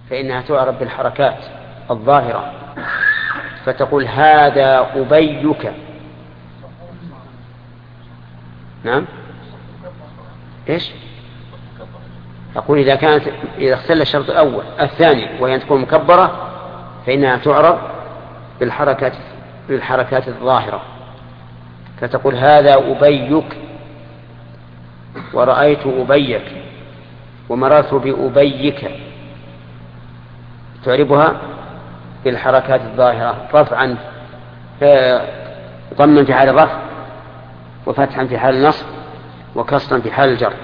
فإنها تعرب بالحركات الظاهرة، فتقول هذا أبيك. نعم. إيش؟ أقول إذا اختل الشرط الأول الثاني وهي أن تكون مكبرة فإنها تعرب بالحركات الظاهرة، فتقول هذا أبيك، ورأيت أبيك، ومررت بأبيك، تعربها بالحركات الظاهرة رفعا ضما في حال الرفع، وفتحا في حال النصب، وكسرا في حال الجر.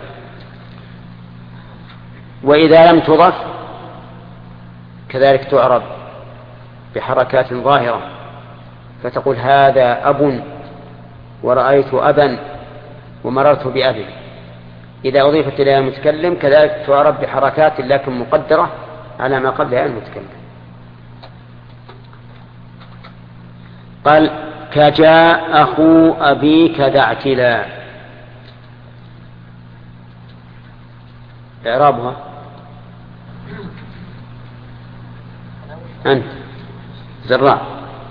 وإذا لم تضف كذلك تعرب بحركات ظاهرة، فتقول هذا أب، ورأيت أبا، ومررت بأبي. إذا أضيفت إليها المتكلم كذلك تعرب بحركات لكن مقدرة على ما قبلها المتكلم. قال كجاء أخو أبيك دعتلا. إعرابها أنت زراء.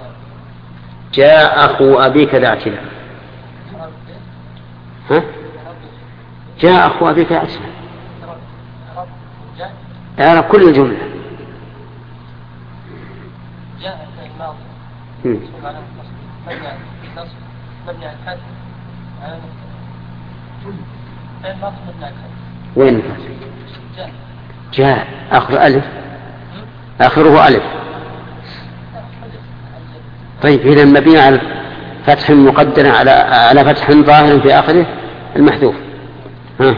جاء أخو أبيك دعتلا. ها؟ جاء أخو أبيك دعتلا أعرب كل الجملة. جاء وين جاء آخر ألف، آخره ألف. طيب إذا مبني على فتح مقدر على فتح ظاهر في آخره المحذوف. ها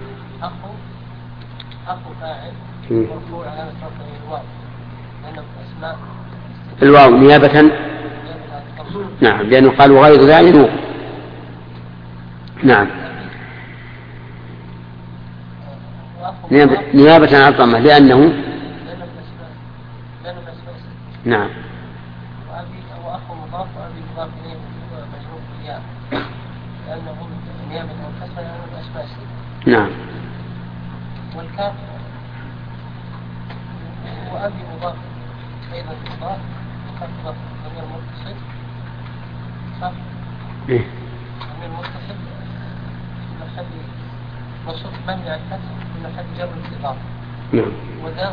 أخو فاعل مرفوع على الواو لأنه أسماء الواو نيابة. نعم لأنه قال وغير ذلك نور. نعم نيابة عن الضمة لأنه نعم. وأخو مضاف وأبي مضاف إليه مجرور بالياء لأنه نيابة عن الكسر لأنه الأسماء الستة. نعم. والكاف وأبي مضاف أيضا مضاف وكاف مضاف ضمير متصل صح؟ إيه؟ ضمير متصل في محل منصوب مبني على الفتح في محل جر الإضافة. نعم. وذا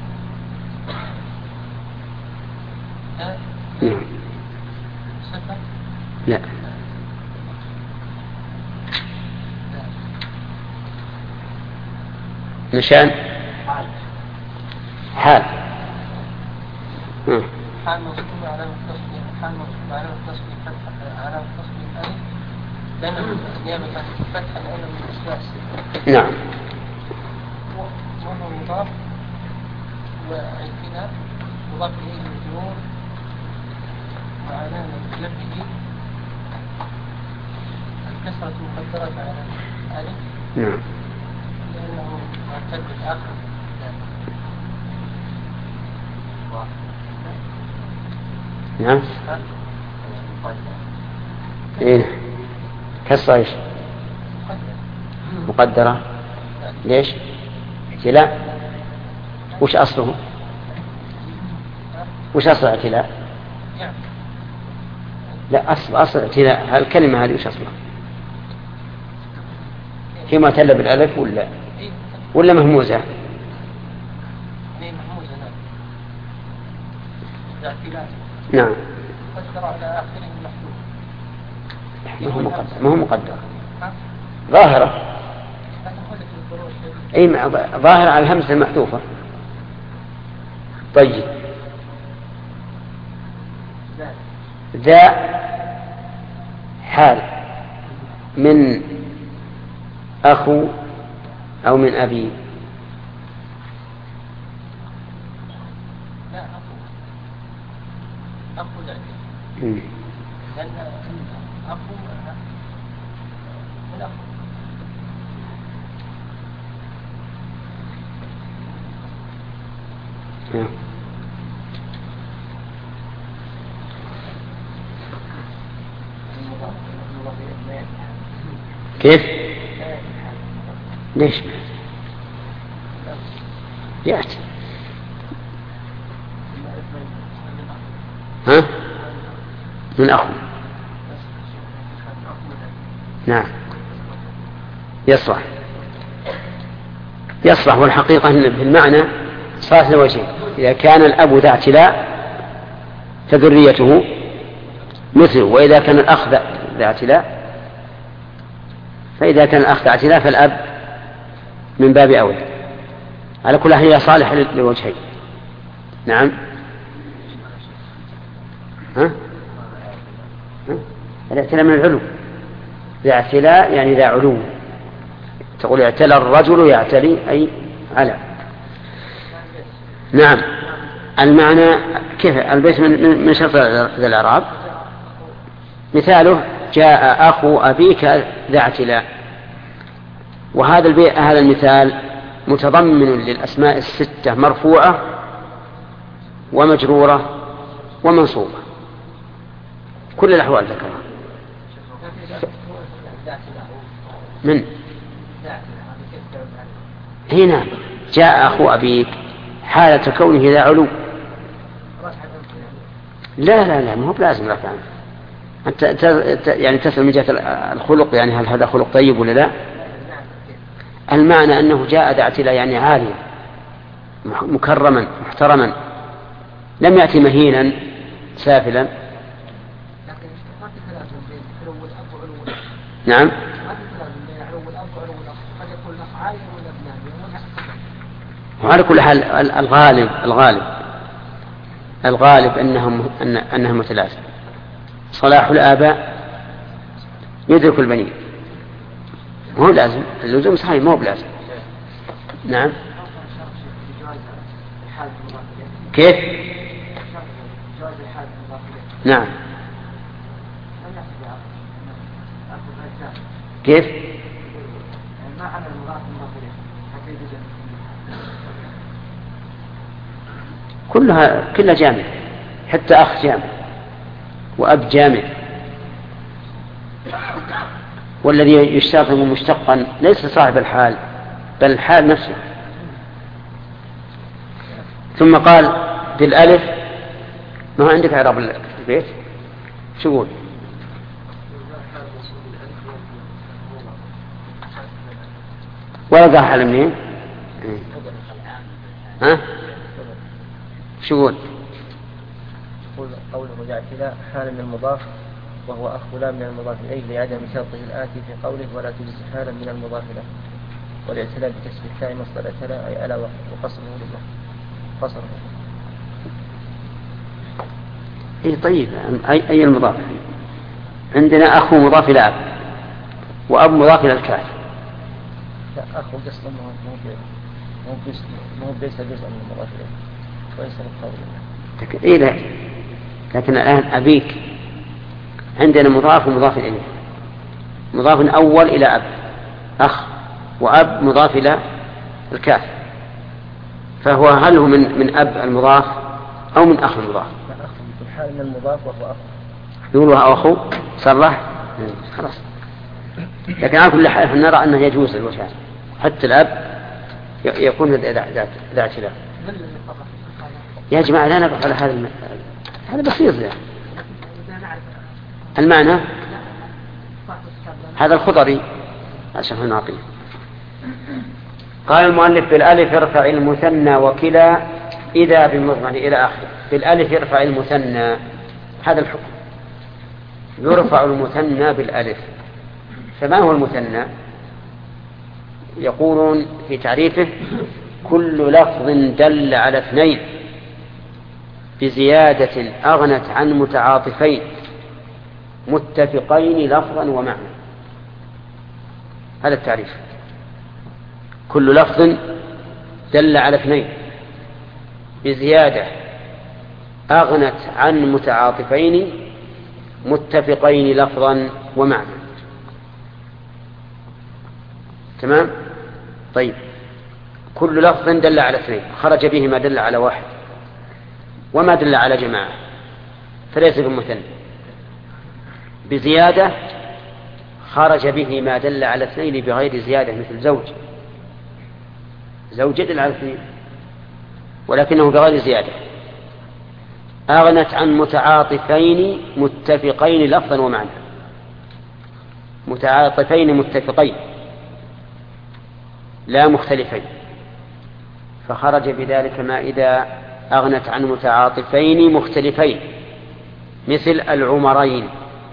نعم. صفة؟ لا. نشان حال حال منصوب علامة تصريف حال منصوب علامة تصريف فتحة علامة تصريف ألف لأنه نيابة عن الفتحة لأنه من الأسماء الستة. نعم. وهو مضاف وعندنا مضاف إليه مجرور وعلامة جره الكسرة مقدرة على ألف. نعم. لأنه معتد الآخر. نعم. إيه كسر إيش؟ مقدرة. ليش؟ اعتلاء. وش أصله؟ وش أصل اعتلاء؟ لا أصل اعتلاء الكلمة هذه وش أصلها؟ هي معتلة بالألف ولا مهموزة؟ نعم. ما هو مقدر ظاهرة. أي ظاهرة على الهمزة المحذوفة. طيب ذا حال من أخو أو من أبي. لا أخو لا لأن أخو من أخو كيف؟ ليش؟ يأتي ها؟ من أخو. نعم يصلح والحقيقة أن في المعنى صارت لوجهين. إذا كان الأب ذا اعتلاء فذريته مثله، وإذا كان الأخ ذا اعتلاء، فإذا كان الأخ ذا اعتلاء فالأب من باب أولى. على كل حال هي صالحة للوجهين. نعم. الاعتلاء من العلو، ذا اعتلاء يعني ذا علو. تقول اعتلى الرجل يعتلي أي على. نعم. المعنى كيف البيت من شرط ذا الإعراب؟ مثاله جاء أخو أبيك ذا اعتلاء. وهذا هذا المثال متضمن للأسماء الستة مرفوعة ومجرورة ومنصوبة، كل الأحوال ذكرها. من هنا جاء أخو أبيك حالة كونه ذا علو. لا ما هو لازم رفعا. أنت يعني تسأل من جهة الخلق، يعني هل هذا خلق طيب ولا لا؟ المعنى أنه جاء ذا اعتلاء يعني عاليا مكرما محترما، لم يأتي مهينا سافلا. نعم. وعلى كل حال الغالب أنها متلازمة. صلاح الآباء يدرك البنين، مو لازم اللزوم صحيح، مو بلازم. نعم. كيف؟ نعم. كيف؟ كلها جامع، حتى أخ جامع وأب جامع. والذي يشترط مشتقا ليس صاحب الحال بل الحال نفسه. ثم قال بالألف، ما عندك إعراب البيت شو يقول؟ ولا حال منين؟ ها؟ شو يقول؟ قوله جاء اعتلاء حال من المضاف وهو أخ لا من المضاف إليه لعدم شرطه الآتي في قوله ولا تجز حالا من المضاف له. والاعتلاء بكسب التاء مصدر اعتلاء أي ألا وقصره لله قصره. إيه طيب. أي المضاف؟ عندنا أخ مضاف إلى أب وأب مضاف إلى الكاف. لا أخ قصده مو ليس جزء من المضاف إليه وليس مقابل. إيه لا، لكن الآن أبيك عندنا مضاف ومضاف إليه، مضاف أول إلى أب أخ، وأب مضاف إلى الكاف، فهو هل هو من أب المضاف أو من أخ المضاف؟ أخ في الحال من المضاف وهو أخ. يقولوا أخو صرح خلاص. لكن على كل حال نرى أنه يجوز الوجهان، حتى الأب يكون ذا اعتلاف. يا جماعة لا نقف على هذا بسيط يعني. المعنى هذا الخضري عشان نعطيه. قال المؤلف بالألف ارفع المثنى وكلا إذا بمضمر إلى آخره. بالألف ارفع المثنى، هذا الحكم، يرفع المثنى بالألف. فما هو المثنى؟ يقولون في تعريفه كل لفظ دل على اثنين بزيادة أغنت عن متعاطفين متفقين لفظا ومعنى. هذا التعريف، كل لفظ دل على اثنين بزيادة أغنت عن متعاطفين متفقين لفظا ومعنى. تمام؟ طيب، كل لفظ دل على اثنين خرج به ما دل على واحد وما دل على جماعة فليس بمثنى. بزيادة خرج به ما دل على اثنين بغير زيادة، مثل زوج يدل على اثنين ولكنه بغير زيادة. أغنت عن متعاطفين متفقين لفظا ومعنى. متعاطفين متفقين لا مختلفين، فخرج بذلك ما إذا أغنت عن متعاطفين مختلفين مثل العمرين.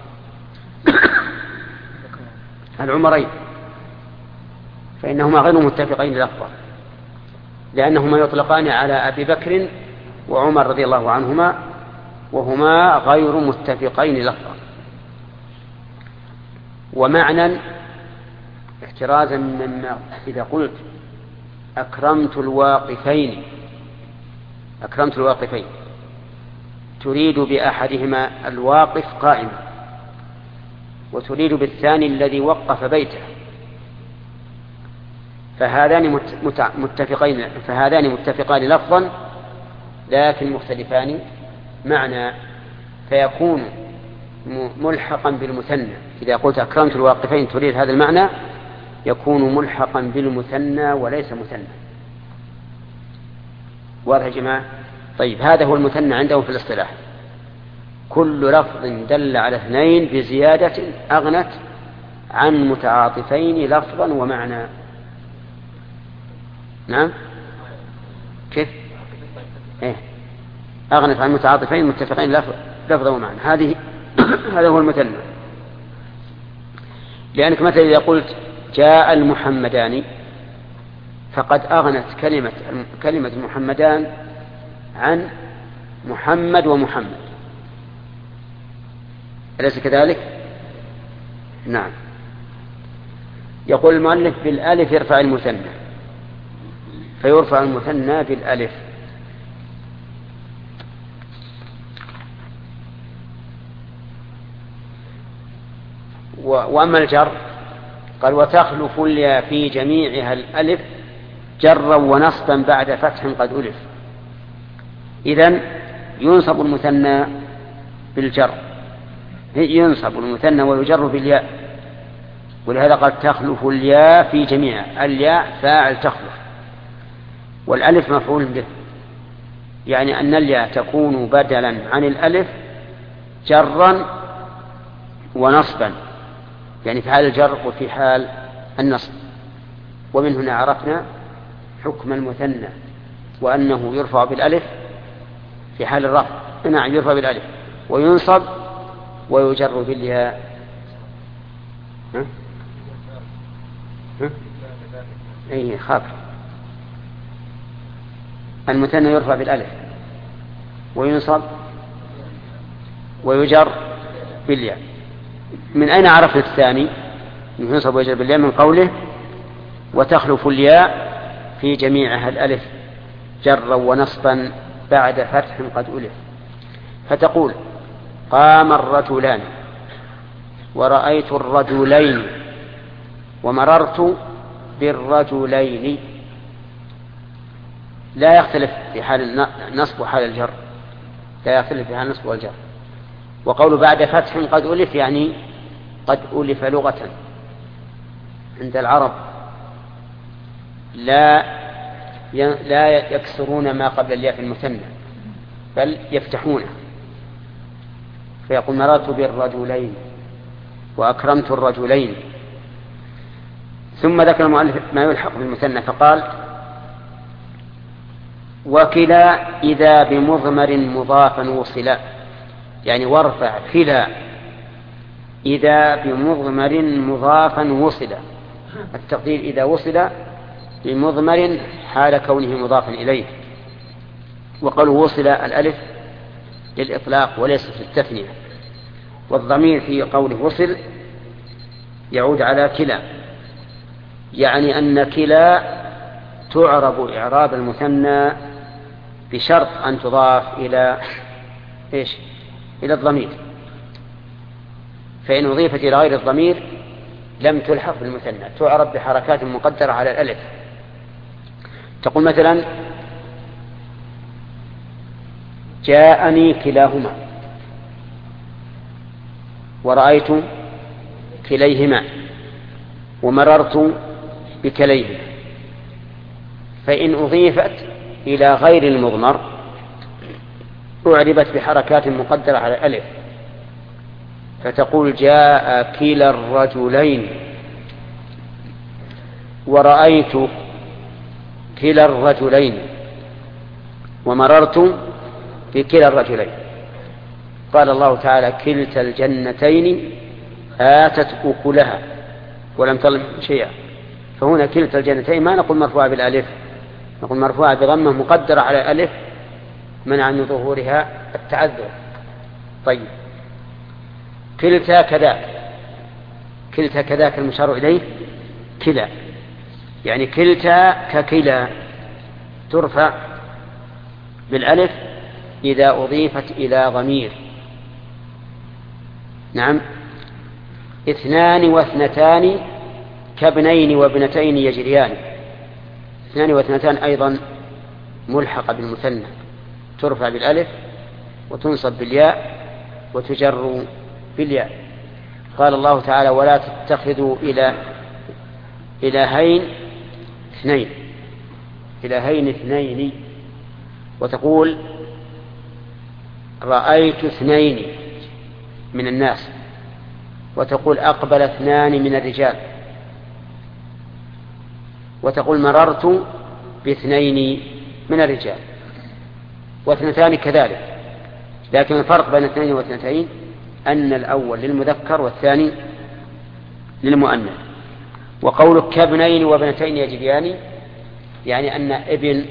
العمرين فإنهما غير متفقين لفظا، لأنهما يطلقان على أبي بكر وعمر رضي الله عنهما، وهما غير متفقين لفظا. ومعنى احترازا مما إذا قلت أكرمت الواقفين تريد بأحدهما الواقف قائما، وتريد بالثاني الذي وقف بيته، فهذان متفقان لفظا لكن مختلفان معنى، فيكون ملحقا بالمثنى. إذا قلت أكرمت الواقفين تريد هذا المعنى يكون ملحقا بالمثنى وليس مثنى. واضح يا جماعة؟ طيب، هذا هو المثنى عندهم في الاصطلاح: كل لفظ دل على اثنين بزيادة أغنت عن متعاطفين لفظا ومعنى. نعم، كيف؟ أغنت عن متعاطفين متفقين لفظا ومعنى. هذا هو المثنى. لأنك مثلا إذا قلت جاء المحمدان فقد أغنت كلمة المحمدان عن محمد ومحمد، أليس كذلك؟ نعم. يقول المؤلف: بالألف يرفع المثنى، فيرفع المثنى بالألف. وأما الجر قال: وتخلف الياء في جميعها الألف جرا ونصبا بعد فتح قد ألف. إذن ينصب المثنى بالجر، ينصب المثنى ويجر بالياء، ولهذا قال تخلف الياء في جميعها. الياء فاعل تخلف، والألف مفعول به، يعني أن الياء تكون بدلا عن الألف جرا ونصبا، يعني في حال الجر وفي حال النصب. ومن هنا عرفنا حكم المثنى، وأنه يرفع بالألف في حال الرفع. نعم، يرفع بالألف وينصب ويجر بالياء. أي خاطر. المثنى يرفع بالألف وينصب ويجر بالياء. من أين عرفنا الثاني ينصب ويجر بالياء؟ من قوله: وتخلف الياء في جميعها الألف جرا ونصبا بعد فتح قد ألف. فتقول: قام الرجلان، ورأيت الرجلين، ومررت بالرجلين. لا يختلف في حال النصب وحال الجر، لا يختلف في حال النصب والجر. وقول بعد فتح قد ألف يعني قد ألف لغة عند العرب، لا يكسرون ما قبل الياء في المثنى بل يفتحونه، فيقول: مررت بالرجلين وأكرمت الرجلين. ثم ذكر المؤلف ما يلحق بالمثنى فقال: وكلا إذا بمضمر مضافا وصلا، يعني وارفع كلا إذا بمضمر مضافا وصلا. التقدير إذا وصل بمضمر حال كونه مضافا إليه. وقالوا وصل الألف للإطلاق وليس في التثنية، والضمير في قوله وصل يعود على كلا، يعني أن كلا تعرب إعراب المثنى بشرط أن تضاف إلى إيش؟ إلى الضمير، فإن أضيفت إلى غير الضمير لم تلحق بالمثنى، تعرب بحركات مقدرة على الألف. تقول مثلا: جاءني كلاهما، ورأيت كليهما، ومررت بكليهما. فإن أضيفت إلى غير المضمر أعربت بحركات مقدرة على الألف، فتقول جاء كلا الرجلين، ورأيت كلا الرجلين، ومررت بكلا الرجلين. قال الله تعالى كلتا الجنتين آتت أكلها ولم تظلم شيئا، فهنا كلتا الجنتين ما نقول مرفوعة بالألف، نقول مرفوعة بضمة مقدرة على الألف منع من ظهورها التعذر. طيب كلتا كذاك، كلتا كذاك المشار إليه كلا، يعني كلتا ككلا ترفع بالألف إذا أضيفت إلى ضمير. نعم. اثنان واثنتان كابنين وابنتين يجريان، اثنان واثنتان أيضا ملحقة بالمثنى، ترفع بالألف وتنصب بالياء وتجر بالياء. قال الله تعالى ولا تتخذوا إلهين اثنين، إلهين اثنين، وتقول رأيت اثنين من الناس، وتقول أقبل اثنان من الرجال، وتقول مررت باثنين من الرجال، واثنتان كذلك. لكن الفرق بين اثنين واثنتين أن الأول للمذكر والثاني للمؤنث. وقولك كابنين وابنتين يجريان يعني أن ابن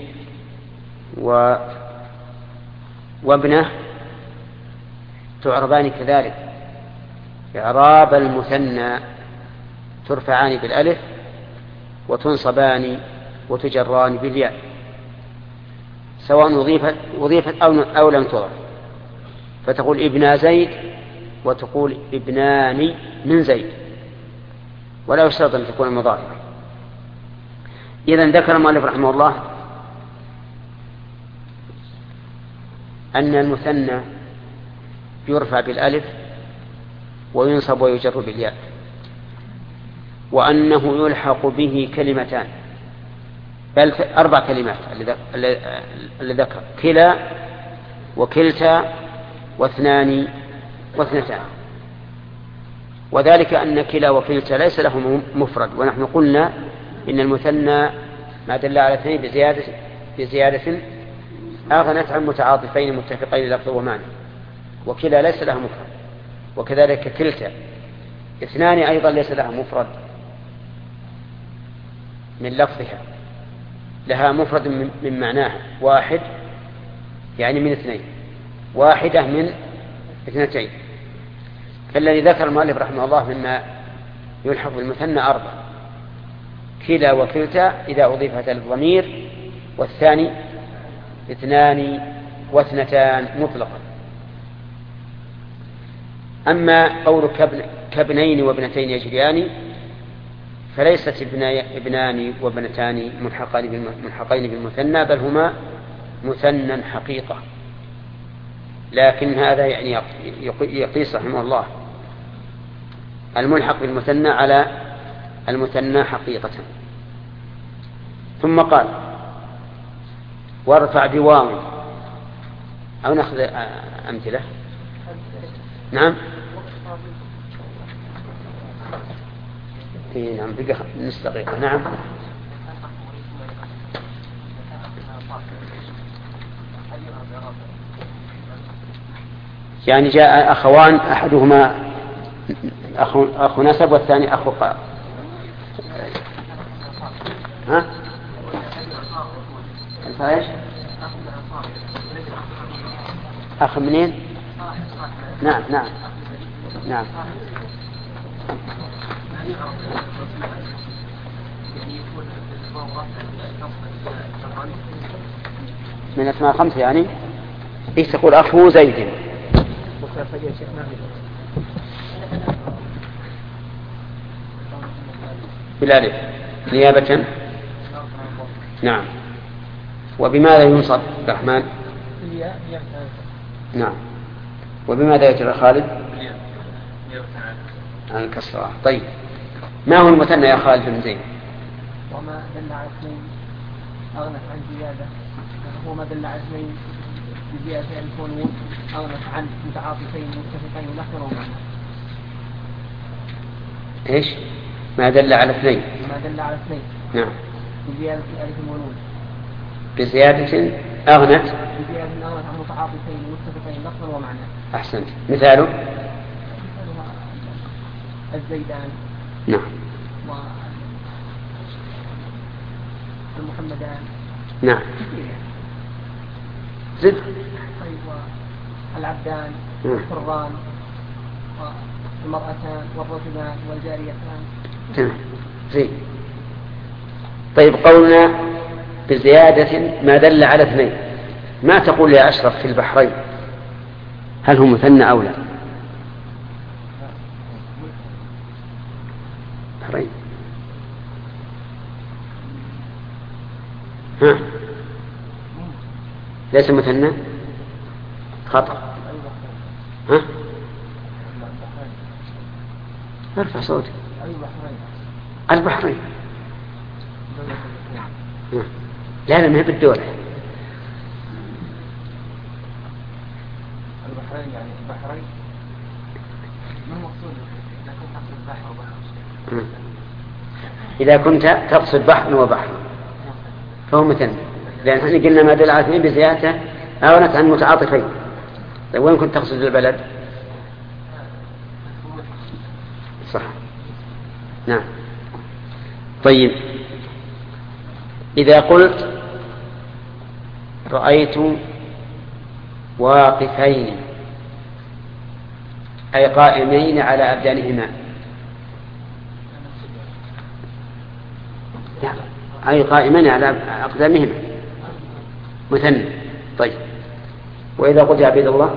وابنه تعربان كذلك إعراب المثنى، ترفعان بالألف وتنصبان وتجران بالياء، سواء وظيفت أو لم تضف. فتقول ابن زيد وتقول ابنان من زيد، ولا يشترط أن تكون مضافة. إذن ذكر المؤلف رحمه الله أن المثنى يرفع بالألف وينصب ويجر بالياء، وأنه يلحق به كلمتان، بل 4 كلمات اللي ذكر: كلا وكلتا واثنان واثنتان. وذلك أن كلا وكلتا ليس له مفرد، ونحن قلنا إن المثنى ما دل على اثنين بزيادة أغنت عن متعاطفين متفقين لفظ ومعنى، وكلا ليس لها مفرد. وكذلك كلتا اثنان أيضا ليس لها مفرد من لفظها، لها مفرد من معناها، واحد يعني من اثنين، واحدة من اثنتين. فالذي ذكر المؤلف رحمه الله مما يلحق بالمثنى 4: كلا وكلتا إذا أضيفت الضمير، والثاني اثنان واثنتان مطلقا. أما قول كابنين وابنتين يجريان فليست ابنان وابنتان ملحقين بالمثنى، بل هما مثنى حقيقة. لكن هذا يعني يقيس رحمه الله الملحق بالمثنى على المثنى حقيقة. ثم قال وارفع بواو، أو نأخذ أمثلة. نعم. نعم بقى نص دقيقة. نعم. يعني جاء أخوان، أحدهما أخ نسب والثاني أخو قال. ها؟ ايش؟ أخ منين؟ نعم نعم نعم. من أسماء 5 يعني إيش تقول؟ أخو زيد بالألف نيابة. نعم. وبماذا ينصب الرحمن؟ نعم. وبماذا يجرى خالد؟ عن الكسرة. طيب ما هو المثنى يا خالد بن زيد؟ وما دل على اثنين أغنت عن زيادة، هو ما دل على اثنين بزيادة يكون أغنى عن متعاطفين متفقين لفظا ومعنى. إيش؟ ما دل على اثنين. ما دل على اثنين. نعم. بزيادة ألف ونون. بزيادة أغنت. بزيادة أغنت عن متعاطفين متفقين لفظا ومعنى. أحسنت. مثاله؟ الزيدان. نعم. والمحمدان. نعم. زد. طيب والعبدان والحران والمرأتان والرجلان والجاريتان. تمام. زين. طيب قولنا بزيادة ما دل على اثنين، ما تقول يا أشرف في البحرين؟ هل هو مثنى أو لا؟ بحرين. ها؟ ليس مثنى؟ خطأ. ها؟ ارفع صوتك. البحرين. لا ما هي بالدولة. البحرين يعني البحرين ما المقصود؟ إذا كنت تقصد بحر وبحر فهو مثنى، لأن احنا قلنا ما دل على اثنين بزيادة أغنت عن متعاطفين. طيب وين كنت تقصد البلد؟ صح. نعم. طيب إذا قلت رأيت واقفين أي قائمين على أبدانهما، أي قائمين على أقدامهما مثنى. طيب وإذا قلت يا عبد الله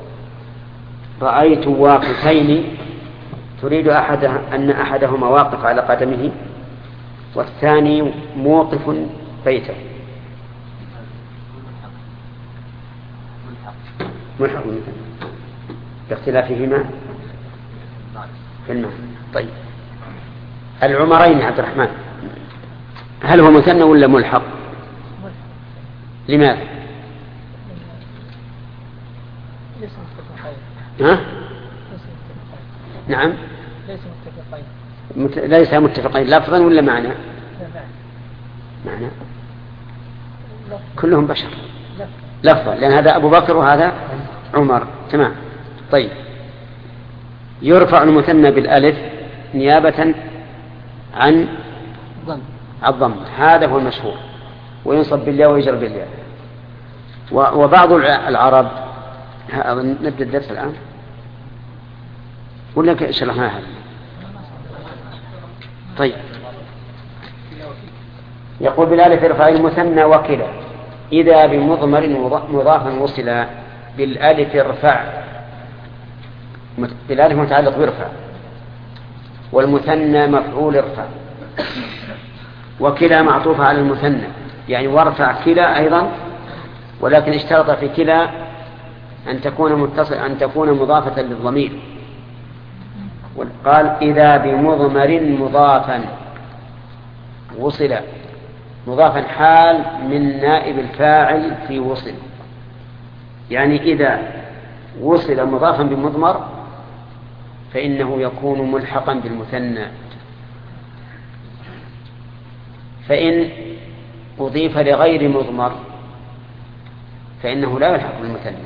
رأيت واقفين تريد أن أحدهما واقف على قدمه والثاني موقف بيته، ملحق باختلافهما في المعنى. طيب العمرين عبد الرحمن هل هو مثنى ولا ملحق؟ لماذا؟ ها؟ نعم ليس متفقين لفظا ولا معنى؟ معنى كلهم بشر لفظا، لأن هذا أبو بكر وهذا عمر. تمام. طيب يرفع المثنى بالألف نيابة عن الضم، هذا هو المشهور، وينصب بالياء ويجر بالياء. وبعض العرب نبدأ الدرس الآن ولا شرحناها؟ طيب يقول بالالف يرفع المثنى وكلا إذا بمضمر مضافا وصلا بالالف ارفع، بالالف متعلق بيرفع، والمثنى مفعول ارفع، وكلا معطوفة على المثنى يعني وارفع كلا أيضا، ولكن اشترط في كلا أن تكون مضافة للضمير. قال إذا بمضمر مضافا وصل، مضافا حال من نائب الفاعل في وصل، يعني إذا وصل مضافا بمضمر فإنه يكون ملحقا بالمثنى، فإن أضيف لغير مضمر فإنه لا يلحق بالمثنى،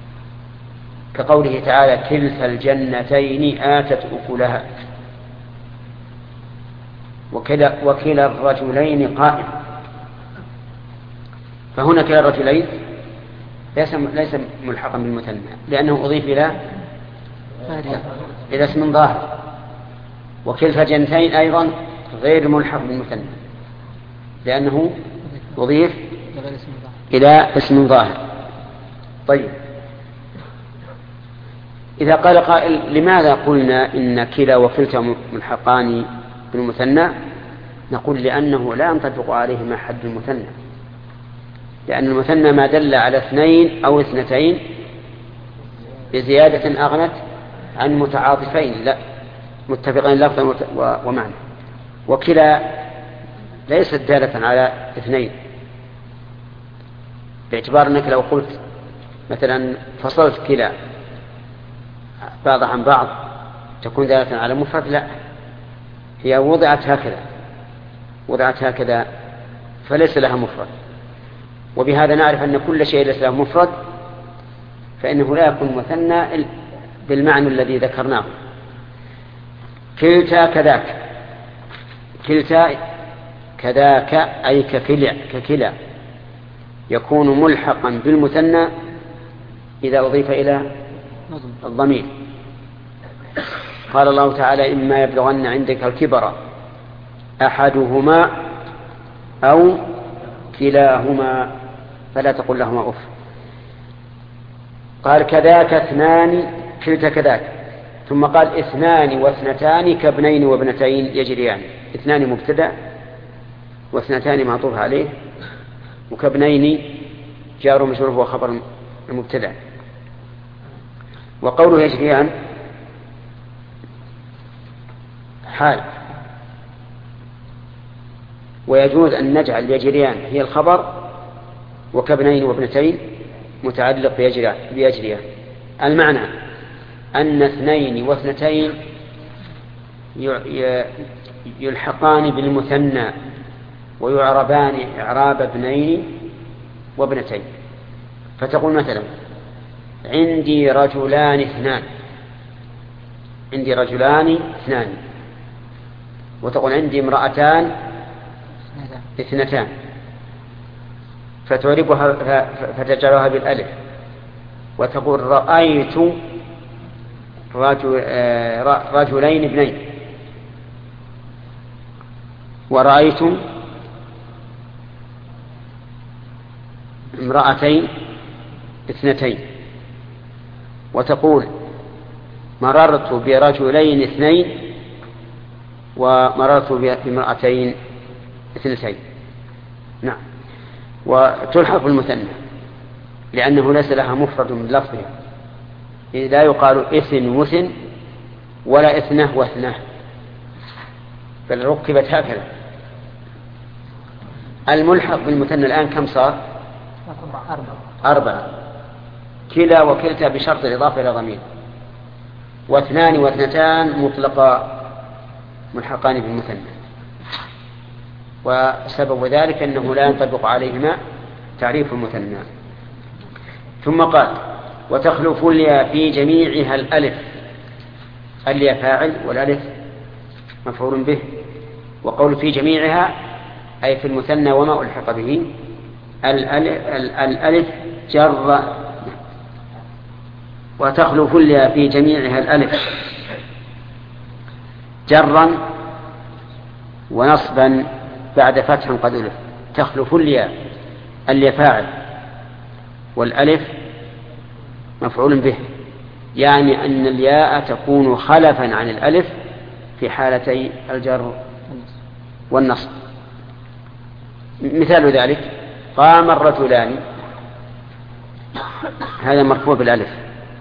كقوله تعالى كلتا الجنتين آتت أكلها، وكلا الرجلين قائم، فهنا كلا الرجلين ليس ملحقا بالمثنى لأنه أضيف إلى اسم ظاهر، وكلتا الجنتين أيضا غير ملحق بالمثنى لأنه أضيف إلى اسم ظاهر. طيب إذا قال قائل لماذا قلنا إن كلا وكلتا ملحقان بالمثنى؟ نقول لأنه لا ينطبق عليهما حد المثنى، لأن المثنى ما دل على اثنين أو اثنتين بزيادة أغنت عن متعاطفين لا متفقين لفظا ومعنى، وكلا ليست دالة على اثنين، باعتبار أنك لو قلت مثلا فصلت كلا بعض عن بعض تكون دالة على مفرد؟ لا، هي وضعت هكذا فليس لها مفرد. وبهذا نعرف أن كل شيء ليس له مفرد فإنه لا يكون مثنى بالمعنى الذي ذكرناه. كلتا كذاك، كلتا كذاك أي ككلا يكون ملحقا بالمثنى إذا أضيف إلى الضمير. قال الله تعالى: إما يبلغن عندك الكبر أحدهما أو كلاهما فلا تقل لهما أف. قال كذاك اثنان، كلتا كذاك، ثم قال اثنان واثنتان كابنين وابنتين يجريان. اثنان مبتدأ واثنتان معطوف عليه، وكابنين جار مجرور هو خبر المبتدأ. وقوله يجريان حال، ويجوز أن نجعل يجريان هي الخبر وكابنين وابنتين متعلق بيجريان. المعنى أن اثنين واثنتين يلحقان بالمثنى ويعربان إعراب ابنين وابنتين. فتقول مثلا: عندي رجلان اثنان، عندي رجلان اثنان. وتقول: عندي امرأتان اثنتان، فتعربها فتجعلها بالألف. وتقول: رأيت رجلين اثنين، ورأيت امرأتين اثنتين. وتقول: مررت برجلين اثنين ومررت بامرأتين اثنتين. نعم. وتلحق المثنى لأنه ليس لها مفرد من لفظها، لا يقال اثن وثن ولا اثنه واثنه، بل ركبت هكذا. الملحق بالمثنى الآن كم صار؟ 4. كلا وكلتا بشرط الإضافة إلى ضمير، واثنان واثنتان مطلقا ملحقان بالمثنى. وسبب ذلك أنه لا ينطبق عليهما تعريف المثنى. ثم قال: وتخلف الياء في جميعها الألف. الياء فاعل والألف مفعول به. وقول في جميعها أي في المثنى وما ألحق به. الألف جر. وتخلف الياء في جميعها الألف جرا ونصبا بعد فتح قد ألف. تخلف الياء، الياء فاعل والألف مفعول به، يعني أن الياء تكون خلفا عن الألف في حالتي الجر والنصب. مثال ذلك: قام الرجلان، هذا مرفوع بالألف.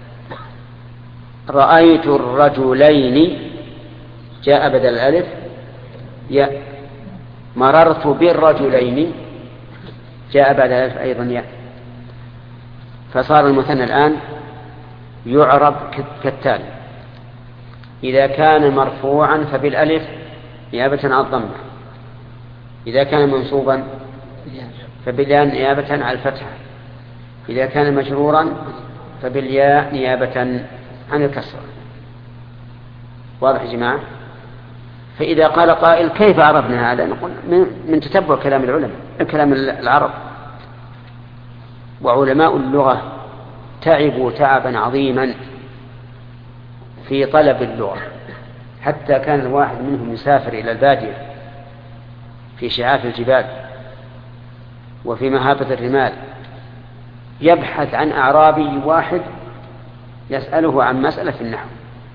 رأيت الرجلين جاء بدل الألف ياء. مررت بالرجلين جاء بعد الألف أيضا ياء. فصار المثنى الآن يعرب كالتالي: إذا كان مرفوعا فبالألف نيابة عن الضمة، إذا كان منصوبا فبالياء نيابة عن الفتحة، إذا كان مجرورا فبالياء نيابة عن الكسرة. واضح يا جماعة؟ فإذا قال قائل: كيف عرفنا هذا؟ نقول: من تتبع كلام العلماء، كلام العرب. وعلماء اللغة تعبوا تعبا عظيما في طلب اللغة، حتى كان الواحد منهم يسافر إلى البادية في شعاف الجبال وفي مهابة الرمال يبحث عن أعرابي واحد يسأله عن مسألة في النحو.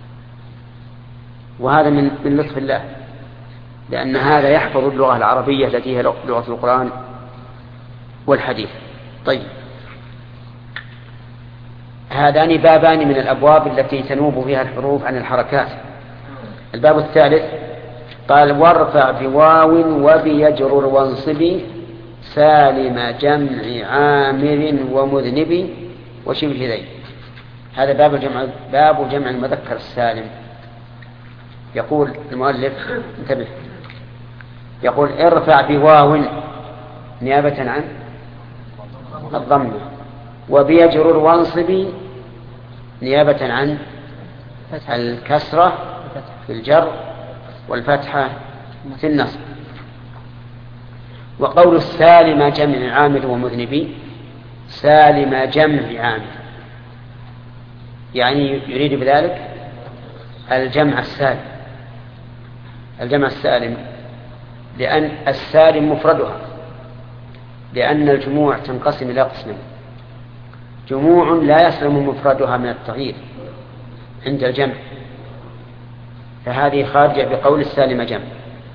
وهذا من لطف الله، لأن هذا يحفظ اللغة العربية التي هي لغة القرآن والحديث. طيب، هذان بابان من الأبواب التي تنوب فيها الحروف عن الحركات. الباب الثالث قال: وارفع بواو وبيجرر وانصبي سالم جمع عامر ومذنب وشبه ذي. هذا باب جمع المذكر السالم. يقول المؤلف انتبه، يقول ارفع بواو نيابة عن الضم، وبيجرر وانصب نيابة عن الكسرة في الجر والفتحة في النصب. وقول السالم جمع عامر ومذنبي، سالم جمع عامر يعني يريد بذلك الجمع السالم. الجمع السالم لأن السالم مفردها، لأن الجموع تنقسم إلى قسمين: جموع لا يسلم مفردها من التغيير عند الجمع، فهذه خارجة بقول السالم جمع،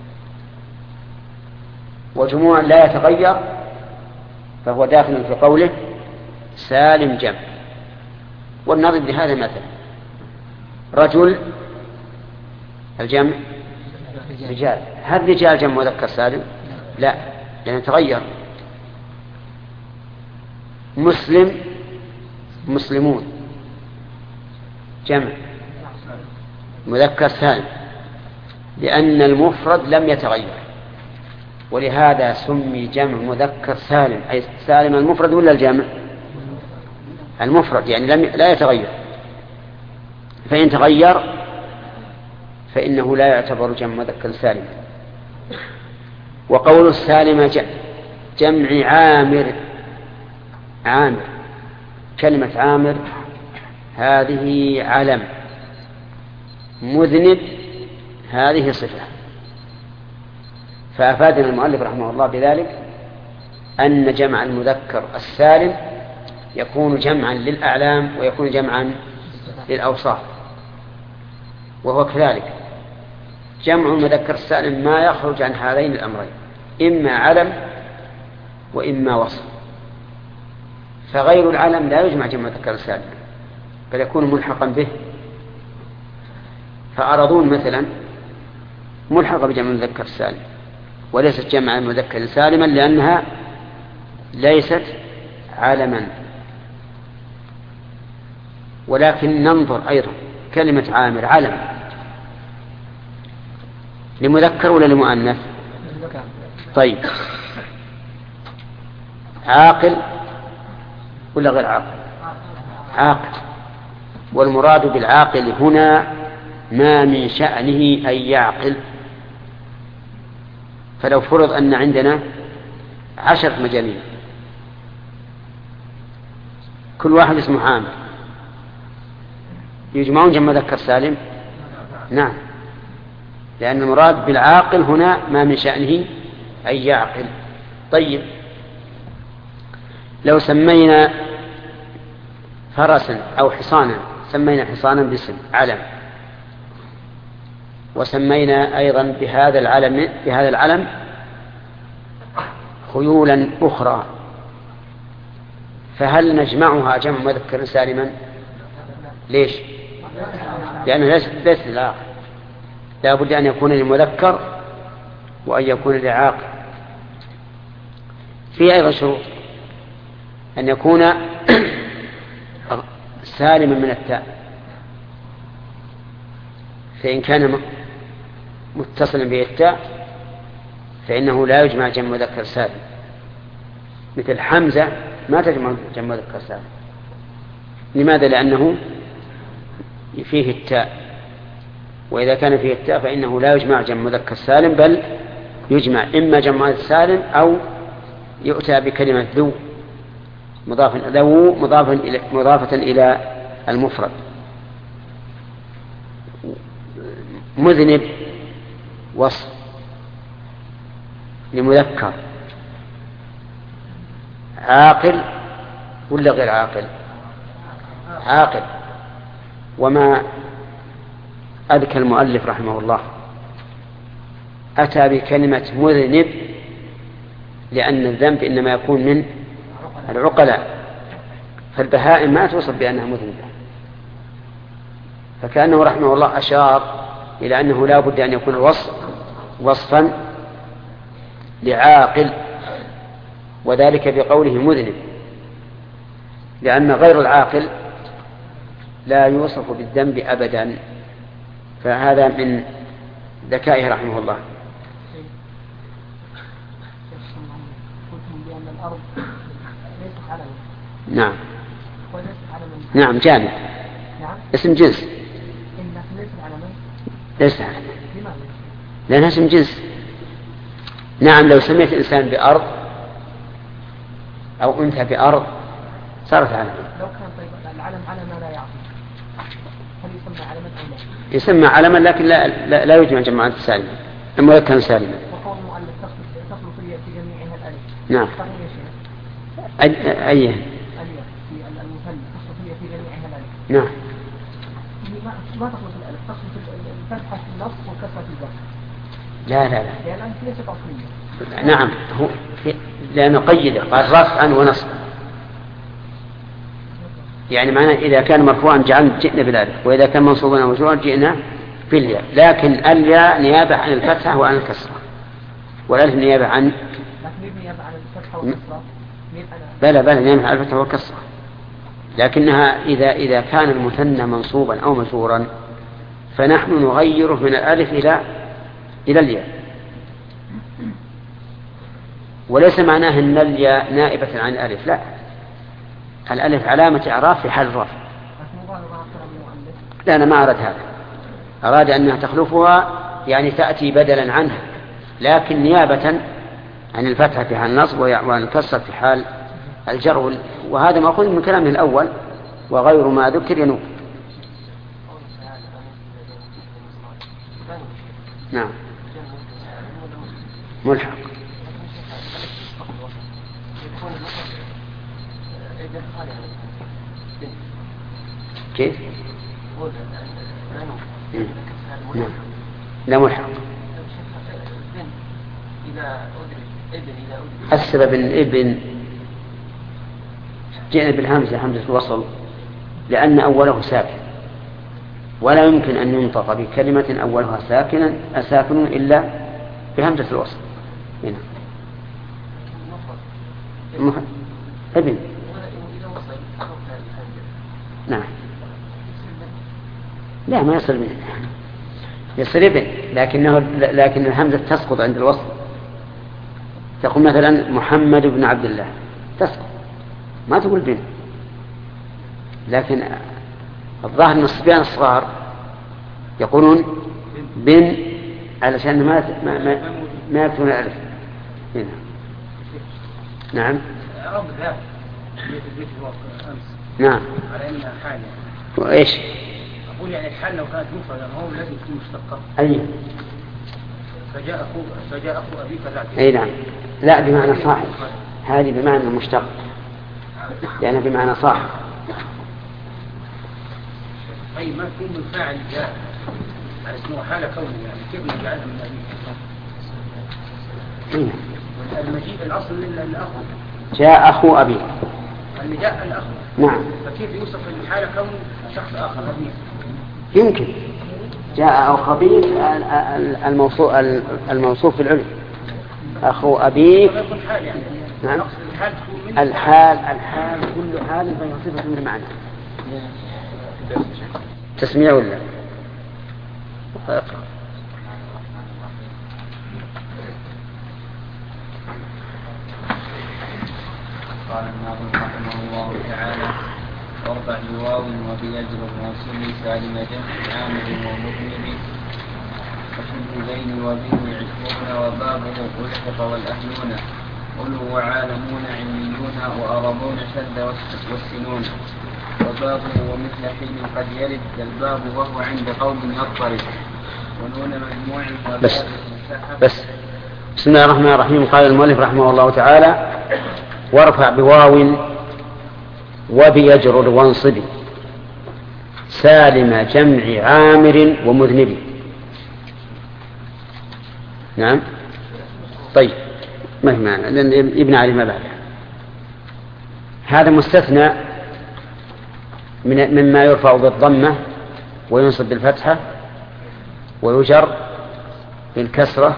وجموع لا يتغير فهو داخل في قوله سالم جمع. والنظر بهذا مثلا: رجل الجمع رجال، هل رجال جمع مذكر سالم؟ لا، لأنه تغير. مسلم مسلمون جمع مذكر سالم، لأن المفرد لم يتغير، ولهذا سمي جمع مذكر سالم. أي سالم المفرد ولا الجمع؟ المفرد، يعني لا يتغير، فإن تغير فإنه لا يعتبر جمع مذكر سالم. وقول السالم جمع عامر، عامر، كلمة عامر هذه علم، مذنب هذه صفة. فأفادنا المؤلف رحمه الله بذلك أن جمع المذكر السالم يكون جمعا للأعلام ويكون جمعا للأوصاف. وهو كذلك جمع المذكر السالم ما يخرج عن هذين الأمرين: إما علم وإما وصف. فغير العلم لا يجمع جمع المذكر السالم بل يكون ملحقا به. فأرضون مثلا ملحقة بجمع المذكر السالم وليست جمع المذكر سالما لأنها ليست علما. ولكن ننظر أيضا، كلمة عامر علم لمذكر ولا لمؤنث؟ طيب، عاقل ولا غير عاقل؟ عاقل. والمراد بالعاقل هنا ما من شأنه أن يعقل. فلو فرض أن عندنا 10 مجانين كل واحد اسمه عامر، يجمعون جمع مذكر سالم؟ نعم، لأن المراد بالعاقل هنا ما من شأنه أن يعقل. طيب، لو سمينا فرسا أو حصانا، سمينا حصانا باسم علم، وسمينا أيضا بهذا العلم خيولا أخرى، فهل نجمعها جمع مذكر سالما؟ ليش؟ لأنه ليس للعاقل، لا بد أن يكون للمذكر وأن يكون للعاقل. في أيضا شروط: أن يكون سالما من التاء، فإن كان متصلا به التاء فإنه لا يجمع جمع مذكر سالم. مثل حمزة ما تجمع جمع مذكر سالم. لماذا؟ لأنه فيه التاء، وإذا كان فيه التاء فإنه لا يجمع جمع مذكر سالم، بل يجمع إما جمع سالم أو يؤتى بكلمة ذو مضافة إلى المفرد. مذنب وصف لمذكر، عاقل ولا غير عاقل؟ عاقل. وما أذكى المؤلف رحمه الله أتى بكلمة مذنب لأن الذنب إنما يكون من العقلاء، فالبهائم ما توصف بأنها مذنبة، فكأنه رحمه الله أشار إلى أنه لا بد أن يكون الوصف وصفا لعاقل، وذلك بقوله مذنب. لأن غير العاقل لا يوصف بالذنب أبدا، فهذا من ذكائه رحمه الله. نعم نعم جامد، اسم جنس، ليس علما لأنها اسم جنس. نعم لو سميت الإنسان بأرض أو أنثى بأرض صارت علما. لو كان طيب العلم على ما لا يعطي هل يسمى علما أو لا؟ يسمى علما لكن لا يجمع جماعة سالما المركب سالما. وقول المؤلف تخلف في جميعها الألف. نعم. أيه في المثنى تخلف في جميعها الألف. نعم. ما تخلف الألف، تخلف الفتحة في النص وكسرة في الضم. لا لأن ليست أصلية. نعم هو لأنه قيد قال رفعا ونصبا، يعني معناه إذا كان مرفوعا جئنا بالألف، وإذا كان منصوبا أو مجرورا جئنا بالياء، لكن الياء نيابة عن الفتحة وعن الكسرة، والألف نيابة عن الفتحة والكسرة. بلى نيابة عن الفتحة والكسرة، لكنها إذا كان المثنى منصوبا أو مجرورا فنحن نغيره من الألف إلى الياء، وليس معناه أن الياء نائبة عن الألف، لا، الألف علامة إعراب في حال الرفع. لا أنا ما أراد هذا، أراد أنها تخلفها يعني تأتي بدلا عنها، لكن نيابة عن الفتحة في حال النصب وعن الكسر في حال الجر، وهذا مأخوذ من كلامه الأول وغير ما ذكر ينوب. نعم ملحق. كيف؟ لا ملحق. السبب الابن جئنا بالهمزة همزة الوصل لأن أوله ساكن، ولا يمكن أن ينطق بكلمة أولها ساكن إلا بهمزة الوصل. هنا ابن. نعم لا ما يصل منه، يصل ابن، لكن الهمزة تسقط عند الوصل. تقول مثلا محمد بن عبد الله تسقط، ما تقول بن، لكن الظاهر ان الصبيان الصغار يقولون بن علشان ما يكتبون الألف هنا. نعم نعم على انها حال وايش اقول يعني الحال لو كانت مفردة ما هو لازم تكون مشتقة. اي فجاء اخو ابي فزعت. اي نعم، لا بمعنى صاحب، هذه بمعنى مشتق لأنها بمعنى صاحب. اي ما تكون من فاعل جاء على اسمه حال كونه، يعني كيف نجعلها من ابي؟ المجيء الاصل للاخو جاء اخو ابي، النداء الاخ. نعم. فكيف يوصف الحالة كون شخص آخر أبيه؟ يمكن جاء أو خبيث الموصوف في العلم أخو أبيك. يعني. نعم. الحال كل حال فهي صفة من المعنى. تسمية ولا؟ قال الناظم رحمه الله تعالى: وارفع بواو وبيجر الراسل سالم جمع عامر ومذنب وشد بين وبين عشرون وبابه ألحق والأهلون قلوا وعالمون علميون وأربون شد والسنون وبابه ومثل حين قد يرد الباب وهو عند قوم يضطرب ونون مجموع بس بسم الله الرحمن الرحيم. قال المؤلف رحمه الله تعالى: وارفع بواو وبيجرر وانصب سالم جمع عامر ومذنب. نعم طيب مهما لأن ابن علي ما بعده. هذا مستثنى مما يرفع بالضمة وينصب بالفتحة ويجر بالكسرة،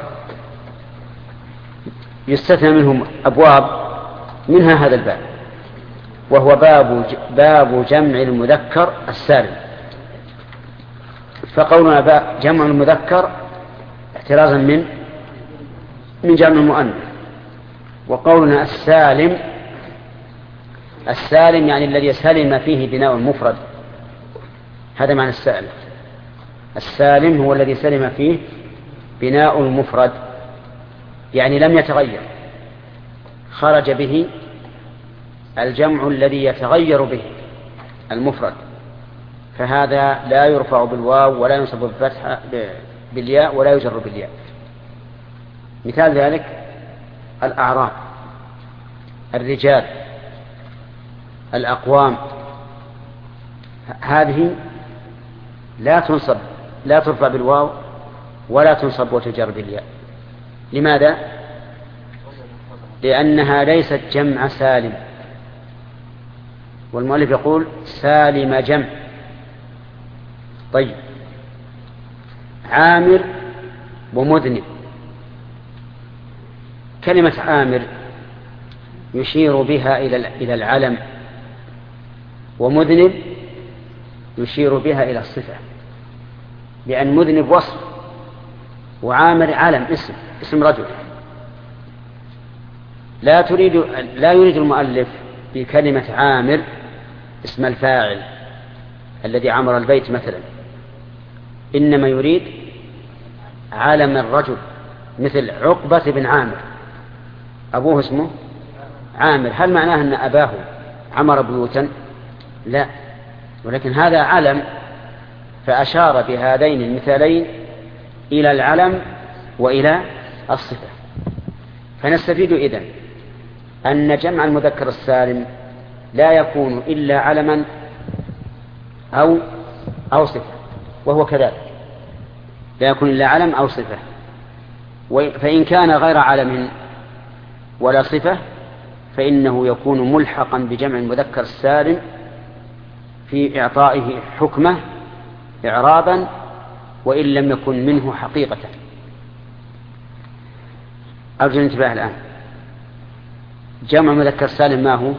يستثنى منهم أبواب، منها هذا الباب وهو باب جمع المذكر السالم. فقولنا جمع المذكر احترازا من جمع المؤنث، وقولنا السالم يعني الذي سلم فيه بناء المفرد. هذا معنى السالم. السالم هو الذي سلم فيه بناء المفرد، يعني لم يتغير، خرج به الجمع الذي يتغير به المفرد، فهذا لا يرفع بالواو ولا ينصب بالفتحة بالياء ولا يجر بالياء. مثال ذلك الأعراب، الرجال، الأقوام، هذه لا ترفع بالواو ولا تنصب وتجر بالياء. لماذا؟ لأنها ليست جمع سالم، والمؤلف يقول سالم جمع. طيب، عامر ومذنب. كلمة عامر يشير بها إلى العلم، ومذنب يشير بها إلى الصفة، لأن مذنب وصف وعامر علم اسم رجل. لا يريد المؤلف بكلمة عامر اسم الفاعل الذي عمر البيت مثلا، إنما يريد علم الرجل، مثل عقبة بن عامر، أبوه اسمه عامر. هل معناه أن أباه عمر بيوتا؟ لا، ولكن هذا علم، فأشار بهذين المثالين إلى العلم وإلى الصفة. فنستفيد إذن أن جمع المذكر السالم لا يكون إلا علما أو صفة، وهو كذلك، لا يكون إلا علم أو صفة. فإن كان غير علم ولا صفة فإنه يكون ملحقا بجمع المذكر السالم في إعطائه حكمه إعرابا وإن لم يكن منه حقيقة. أرجو الانتباه الآن. جمع مذكر سالم ما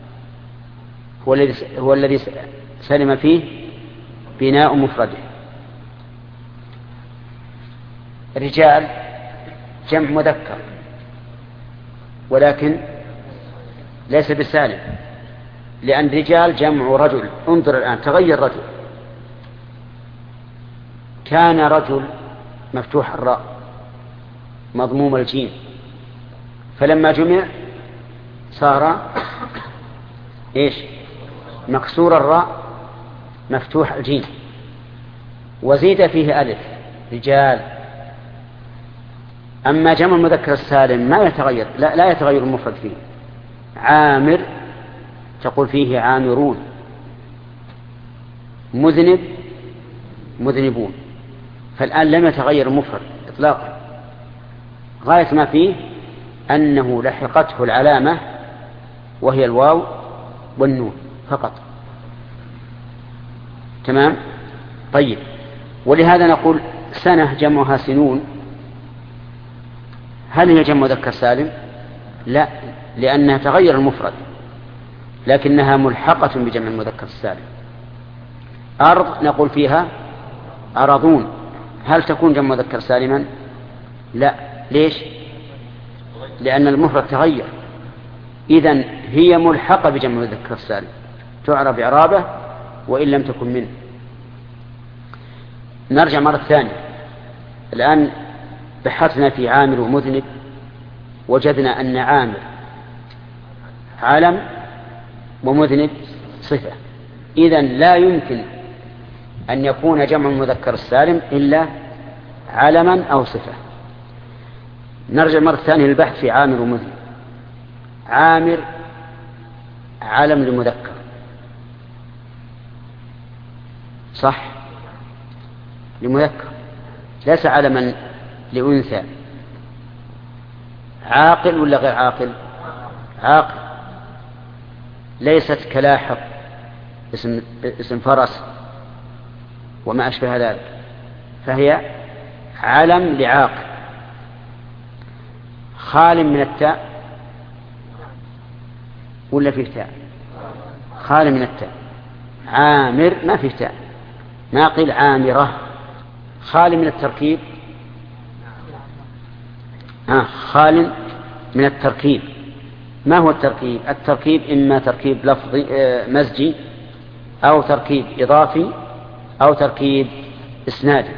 هو الذي سلم فيه بناء مفرده. رجال جمع مذكر ولكن ليس بسالم، لأن رجال جمع رجل. انظر الآن، تغير رجل، كان رجل مفتوح الراء مضموم الجيم، فلما جمع صار مكسور الراء مفتوح الجيم، وزيد فيه ألف رجال. أما جمع المذكر السالم ما يتغير، لا يتغير المفرد فيه. عامر تقول فيه عامرون، مذنب مذنبون. فالآن لم يتغير المفرد إطلاقا، غاية ما فيه أنه لحقته العلامة وهي الواو والنون فقط. تمام؟ طيب، ولهذا نقول سنة جمعها سنون. هل هي جمع مذكر سالم؟ لا، لأنها تغير المفرد، لكنها ملحقة بجمع المذكر السالم. أرض نقول فيها أرضون. هل تكون جمع مذكر سالما؟ لا. ليش؟ لأن المفرد تغير. إذن هي ملحقة بجمع المذكر السالم، تعرف إعرابه وإن لم تكن منه. نرجع مرة ثانية. الآن بحثنا في عامر ومذنب، وجدنا أن عامر علم ومذنب صفة. إذن لا يمكن أن يكون جمع المذكر السالم إلا علما أو صفة. نرجع مرة ثانية للبحث في عامر ومذنب. عامر علم لمذكر، صح، لمذكر، ليس علما لأنثى. عاقل ولا غير عاقل؟ عاقل. ليست كلاحق اسم فرس وما أشبه ذلك، فهي علم لعاقل. خال من التاء ولا فيه تاء؟ خال من التاء. عامر ما في تاء، ما قيل عامرة. خال من التركيب، خال من التركيب. ما هو التركيب؟ التركيب إما تركيب لفظي مزجي، أو تركيب إضافي، أو تركيب إسنادي.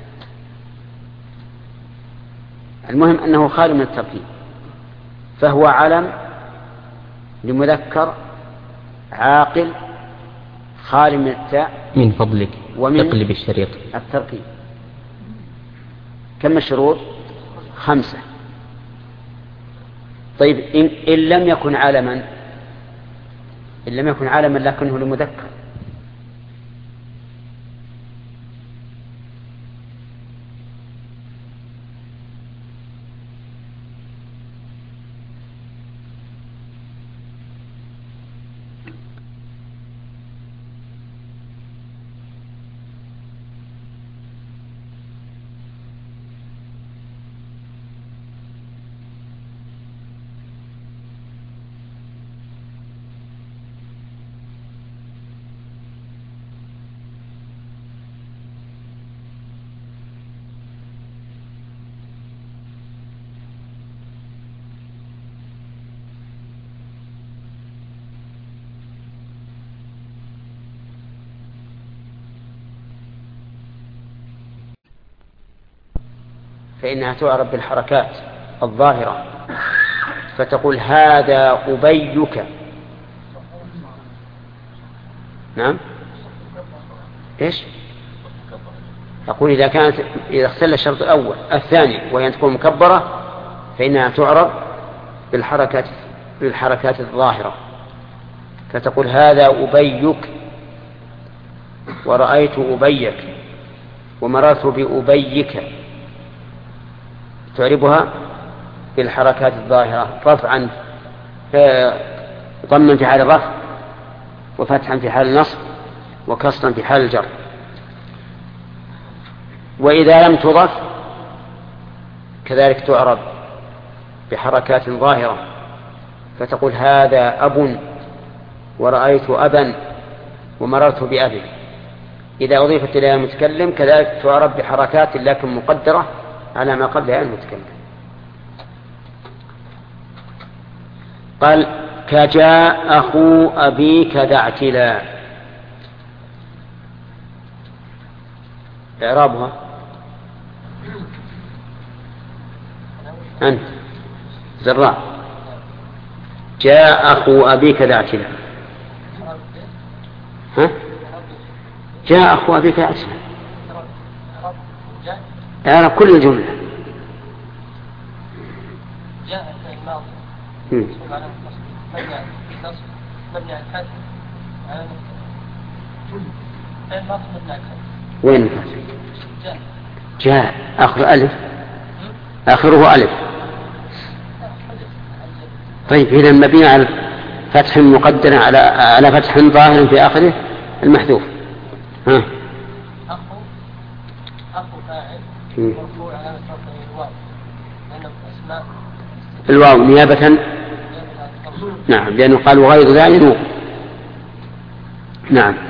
المهم أنه خال من التركيب، فهو علم لمذكر عاقل خال من التاء. من فضلك اقلب الشريط. التركيب كم الشروط؟ 5. طيب إن لم يكن علما لكنه لمذكر، فإنها تعرب بالحركات الظاهرة، فتقول هذا أبيك. نعم، إيش؟ أقول إذا اختل الشرط الأول الثاني وهي أن تكون مكبرة فإنها تعرب بالحركات الظاهرة، فتقول هذا أبيك، ورأيت أبيك، ومررت بأبيك. تعربها بالحركات الظاهرة، رفعا ضما في حال الرفع، وفتحا في حال النصب، وكسرا في حال الجر. وإذا لم تضف كذلك تعرب بحركات ظاهرة، فتقول هذا أب، ورأيت أبا، ومررت بأبي. إذا أضيفت إليها المتكلم كذلك تعرب بحركات لكن مقدرة على ما قبلها المتكلم. قال كجاء أخو أبيك دعتلا. إعرابها أنت زراع. جاء أخو أبيك دعتلا. جاء أخو أبيك دعتلا أنا كل الجملة. جاء الماضي مبني على الفتح. وين جاء آخر ألف، آخره ألف. طيب إذا مبني على فتح مقدر على فتح ظاهر في آخره المحذوف. أخو فاعل مرفوع على الواو لأنه أسماء الواو نيابة. نعم، لأنه قال وغير ذلك نور. نعم،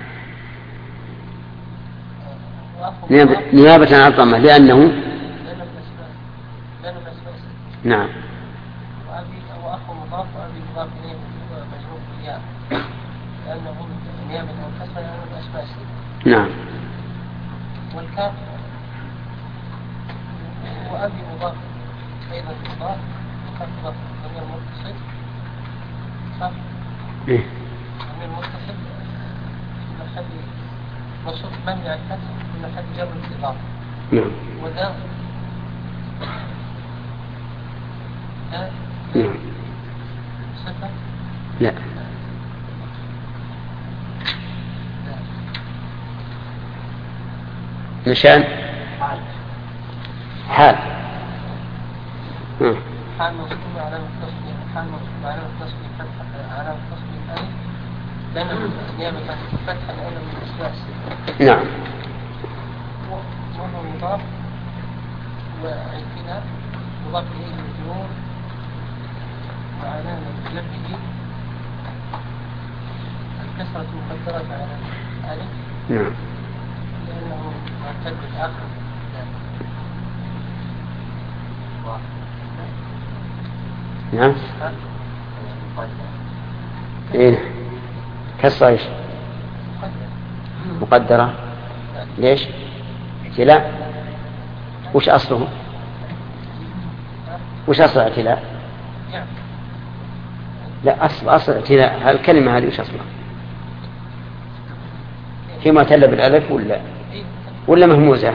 نيابة عن الضمة لأنه نعم. وأخو مضاف وأبي مضاف إليه مجرور بالياء لأنه نيابة عن الكسر لأنه الأسماء الستة. نعم. والكاف وأبي مضاف أيضا مضاف، وكاف مضاف ضمير متصل صح؟ ضمير متصل في محل نصب مبني على الفتح في محل جر الإضافة. نعم. وذا نعم. صفة؟ لا. نشان حال. حال مصبوب علامة تصليح، حال مصبوب علامة تصليح فتح علامة تصليح ألف لأنه نيابة عن الفتح لأنه من الأسماء الستة. نعم. وهو مضاف وعندنا مضاف إليه مجرور وعلامة جره كسرة مقدرة على الألف. نعم. لأنه معتد الآخر. نعم. إيه كسرة إيش؟ مقدرة. ليش؟ اعتلاء. وش أصله؟ وش أصل اعتلاء؟ لا أصل اعتلاء هالكلمة هذه وش أصلها؟ هي معتلة بالألف ولا مهموزة؟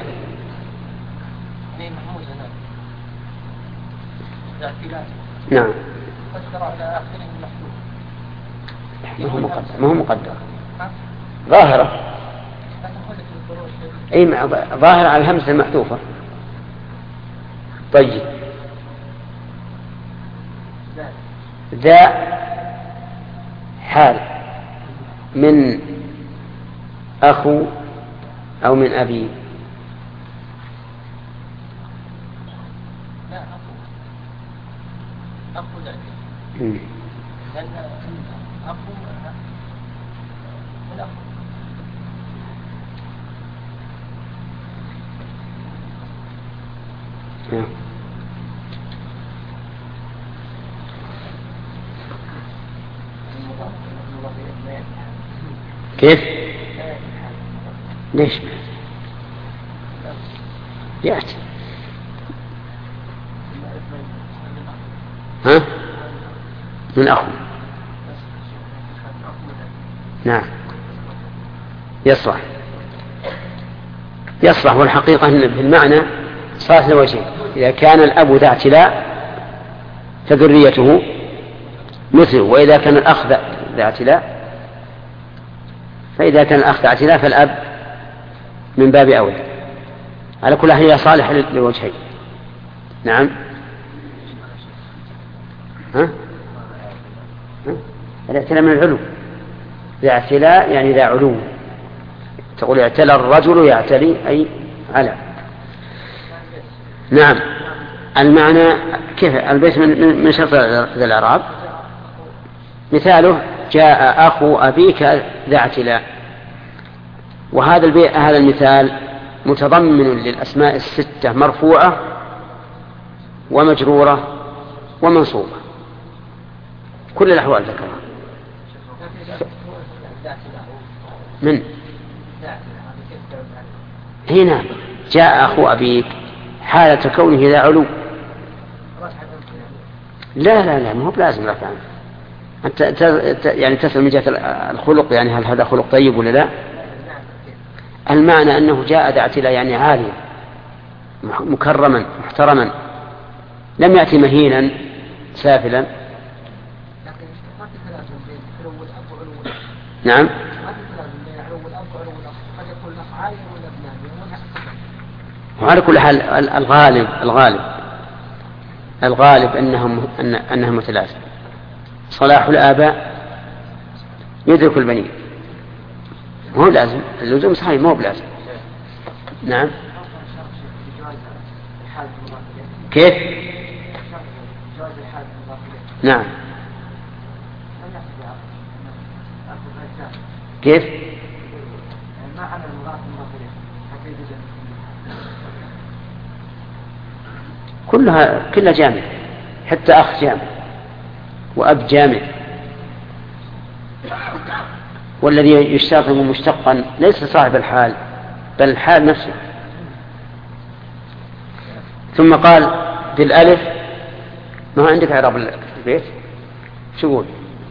نعم. ما هو مقدر ظاهرة. أي ظاهرة على الهمزة المحذوفة. طيب ذا حال من أخو أو من أبي. لا أخو لأن أخو من أخو. كيف؟ ليش؟ يأتي. ها؟ من أخو. نعم يصلح والحقيقة أن في المعنى صارت لوجهين. إذا كان الأب ذا اعتلاء فذريته مثله، وإذا كان الأخ ذا اعتلاء فإذا كان الأخ ذا اعتلاء فالأب من باب أولى. على كل حال هي صالحة للوجهين. نعم. الاعتلاء من العلو. ذا اعتلاء يعني ذا علو. تقول اعتلى الرجل يعتلي أي على. نعم. المعنى كيف البيت من شرط ذا الإعراب. مثاله جاء أخو أبيك ذا اعتلاء. وهذا هذا المثال متضمن للأسماء الستة مرفوعة ومجرورة ومنصوبة كل الأحوال ذكرها. من هنا جاء أخو أبيك حالة كونه ذا علو. لا ما هو بلازم رفع. أنت يعني تسأل من جهة الخلق، يعني هل هذا خلق طيب ولا لا؟ المعنى أنه جاء ذا اعتلاء يعني عاليا مكرما محترما، لم يأتي مهينا سافلا. نعم. وعلى كل حال الغالب أنها متلازمة. صلاح الآباء يدرك البنين، مو لازم اللزوم صحيح، مو بلازم. نعم. كيف؟ نعم. كيف؟ كلها جامع، حتى أخ جامع وأب جامع. والذي يشترط مشتقا ليس صاحب الحال بل الحال نفسه. ثم قال بالألف. ما عندك إعراب البيت؟ شو يقول؟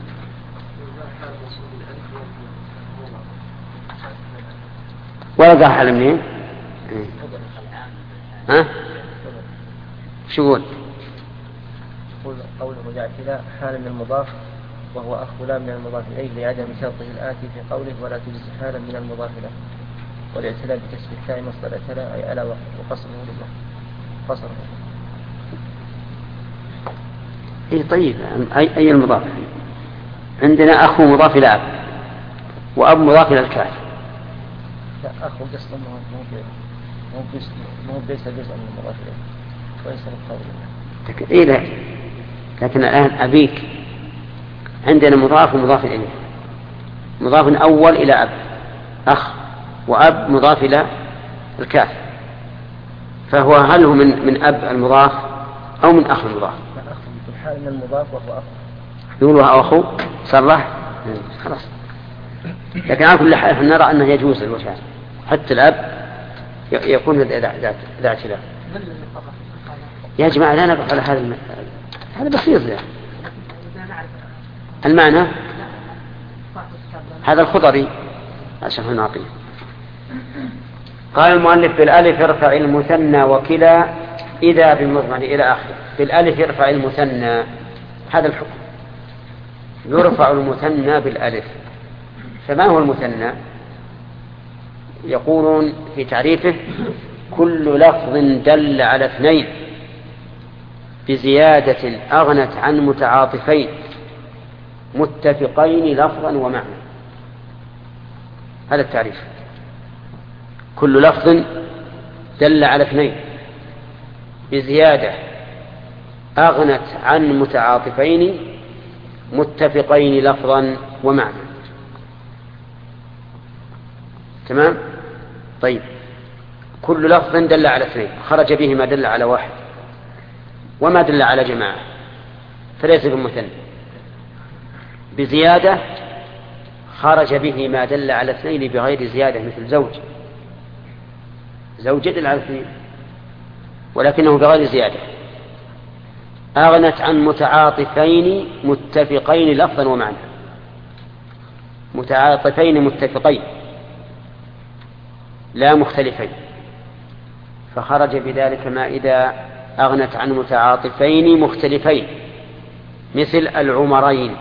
ورقة حال منين؟ ها؟ شو يقول؟ قوله الاعتلاء حال من المضاف وهو أخو لا من المضاف إليه لعدم شرطه الآتي في قوله ولا تجز حالا من المضاف له. والاعتلاء بكسب التاء مصدر اعتلاء أي ألا وقصره لله قصره. اي طيب. أي المضاف؟ عندنا أخو مضاف إلى أب وأب مضاف إلى الكافر. لا أخو قصده مو ليس جزء من المضاف إليه وليس بالقول. إيه لا. لكن الآن أبيك عندنا مضاف ومضاف إليه مضاف أول إلى أب، أخ، وأب مضاف إلى الكاف، فهو هل هو من أب المضاف أو من أخ المضاف؟ أخ في الحال من المضاف وهو أخ. يقولوا أخو صرح خلاص. لكن على كل حال نرى أنه يجوز الوجهان، حتى الأب يكون ذات اعتلاف. يا جماعة لا نبقى على هذا بسيط يعني. المعنى هذا الخضري عشان نعطيه. قال المؤلف بالألف ارفع المثنى وكلا إذا بالمضمر إلى آخره. بالألف ارفع المثنى، هذا الحكم، يرفع المثنى بالألف. فما هو المثنى؟ يقولون في تعريفه كل لفظ دل على اثنين بزيادة أغنت عن متعاطفين متفقين لفظا ومعنى. هذا التعريف، كل لفظ دل على اثنين بزيادة أغنت عن متعاطفين متفقين لفظا ومعنى. تمام؟ طيب، كل لفظ دل على اثنين خرج به ما دل على واحد وما دل على جماعة فليس بالمثنى. بزيادة خرج به ما دل على اثنين بغير زيادة، مثل زوج يدل على اثنين ولكنه بغير زيادة. أغنت عن متعاطفين متفقين لفظا ومعنى، متعاطفين متفقين لا مختلفين، فخرج بذلك ما إذا أغنت عن متعاطفين مختلفين، مثل العمرين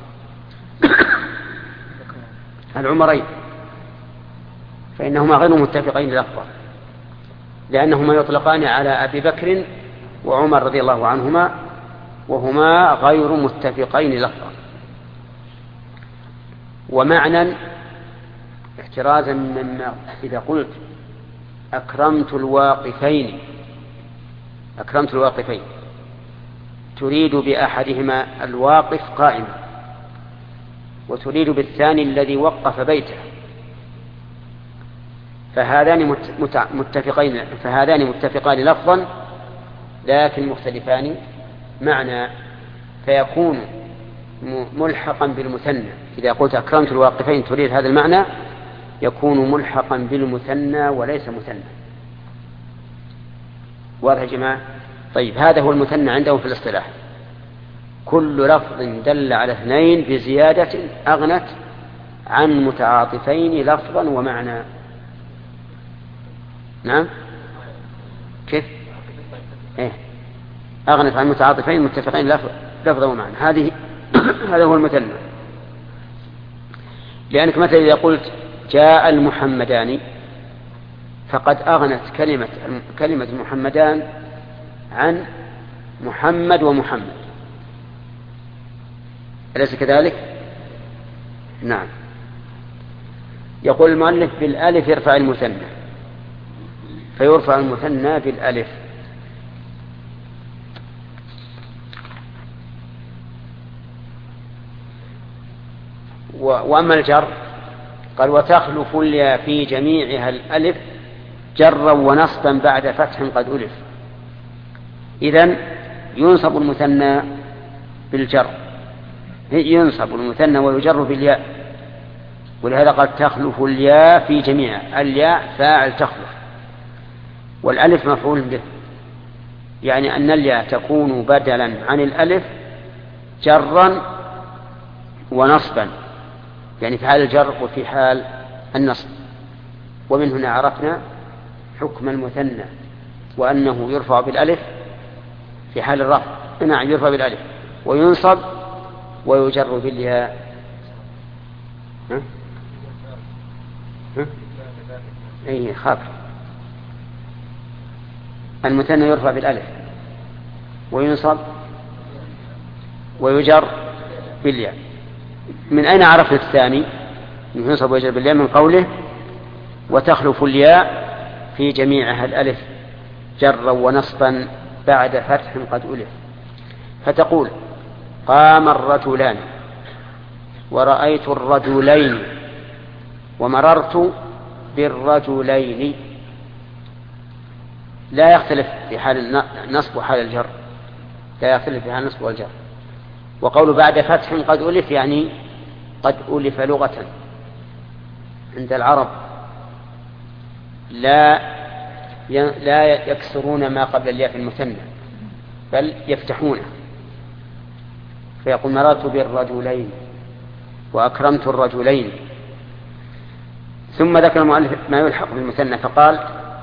العمرين فإنهما غير متفقين لفظا، لأنهما يطلقان على أبي بكر وعمر رضي الله عنهما وهما غير متفقين لفظا. ومعنى احترازا مما إذا قلت أكرمت الواقفين تريد بأحدهما الواقف قائما وتريد بالثاني الذي وقف بيته، فهذان متفقان لفظا لكن مختلفان معنى، فيكون ملحقا بالمثنى. إذا قلت أكرمت الواقفين تريد هذا المعنى يكون ملحقا بالمثنى وليس مثنى. واضح يا جماعة؟ طيب، هذا هو المثنى عندهم في الاصطلاح، كل لفظ دل على اثنين بزيادة أغنت عن متعاطفين لفظا ومعنى. نعم، كيف؟ أغنت عن متعاطفين متفقين لفظا ومعنى، هذا هو المثنى. لأنك مثلا إذا قلت جاء المحمدان فقد أغنت كلمة محمدان عن محمد ومحمد، أليس كذلك؟ نعم. يقول المؤلف بالألف يرفع المثنى، فيرفع المثنى بالألف. وأما الجر قال وتخلف الياء في جميعها الألف جرا ونصبا بعد فتح قد ألف. إذن ينصب المثنى بالجر، ينصب المثنى ويجر بالياء، ولهذا قال تخلف الياء في جميعها. الياء فاعل تخلف والألف مفعول به، يعني أن الياء تكون بدلا عن الألف جرا ونصبا، يعني في حال الجر وفي حال النصب. ومن هنا عرفنا حكم المثنى وأنه يرفع بالألف في حال الرفع، نعم يرفع بالألف وينصب ويجر بالياء. أي خاف. المثنى يرفع بالألف وينصب ويجر بالياء. من أين عرفنا الثاني ينصب ويجر بالياء؟ من قوله وتخلف الياء في جميعها الألف جرا ونصبا بعد فتح قد ألف. فتقول قام الرجلان، ورأيت الرجلين ومررت بالرجلين لا يختلف في حال النصب وحال الجر، لا يختلف في حال النصب والجر. وقول بعد فتح قد ألف يعني قد ألف لغة عند العرب، لا يكسرون ما قبل الياء في المثنى بل يفتحونه، فيقول مررت بالرجلين وأكرمت الرجلين. ثم ذكر المؤلف ما يلحق بالمثنى فقال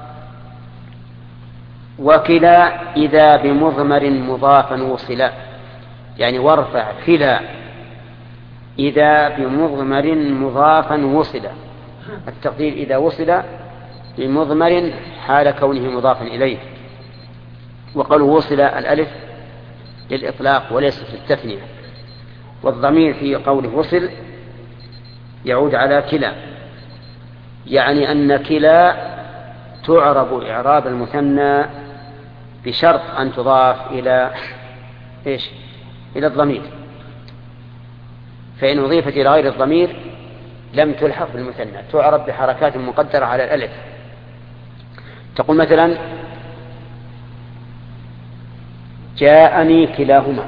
وكلا إذا بمضمر مضافا وصلا، يعني وارفع كلا إذا بمضمر مضافا وصلا، التقدير إذا وصل بمضمر حال كونه مضافا إليه. وقالوا وصل الألف للإطلاق وليس في التثنية، والضمير في قوله وصل يعود على كلا، يعني أن كلا تعرب إعراب المثنى بشرط أن تضاف إلى إلى الضمير، فإن أضيفت إلى غير الضمير لم تلحق بالمثنى، تعرب بحركات مقدرة على الألف. تقول مثلا جاءني كلاهما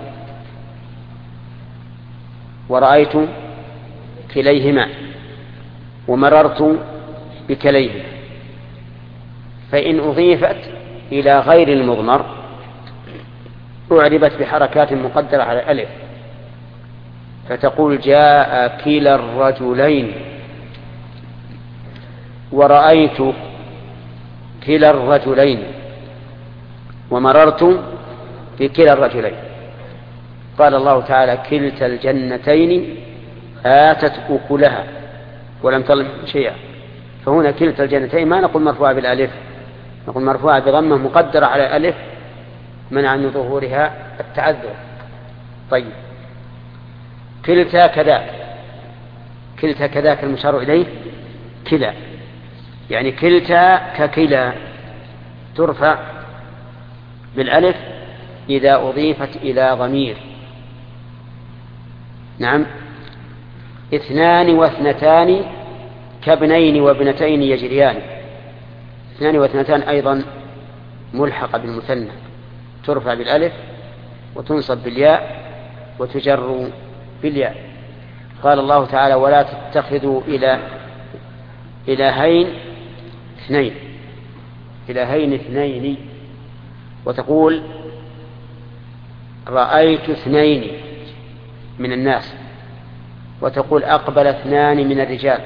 ورأيت كليهما ومررت بكليهما، فإن أضيفت إلى غير المضمر أعربت بحركات مقدرة على الألف، فتقول جاء كلا الرجلين ورأيت كلا الرجلين ومررت بكلا الرجلين. قال الله تعالى كلتا الجنتين آتت أكلها ولم تظلم شيئا، فهنا كلتا الجنتين ما نقول مرفوعة بالألف، نقول مرفوعة بضمة مقدرة على الألف منع من ظهورها التعذر. طيب كلتا كذاك، كلتا كذاك المشار إليه كلا، يعني كلتا ككلا ترفع بالألف إذا أضيفت إلى ضمير. نعم اثنان واثنتان كابنين وابنتين يجريان، اثنان واثنتان أيضا ملحقة بالمثنى ترفع بالألف وتنصب بالياء وتجر بالياء. قال الله تعالى ولا تتخذوا إلهين اثنين، إلهين اثنين، وتقول رأيت اثنين من الناس، وتقول أقبل اثنان من الرجال،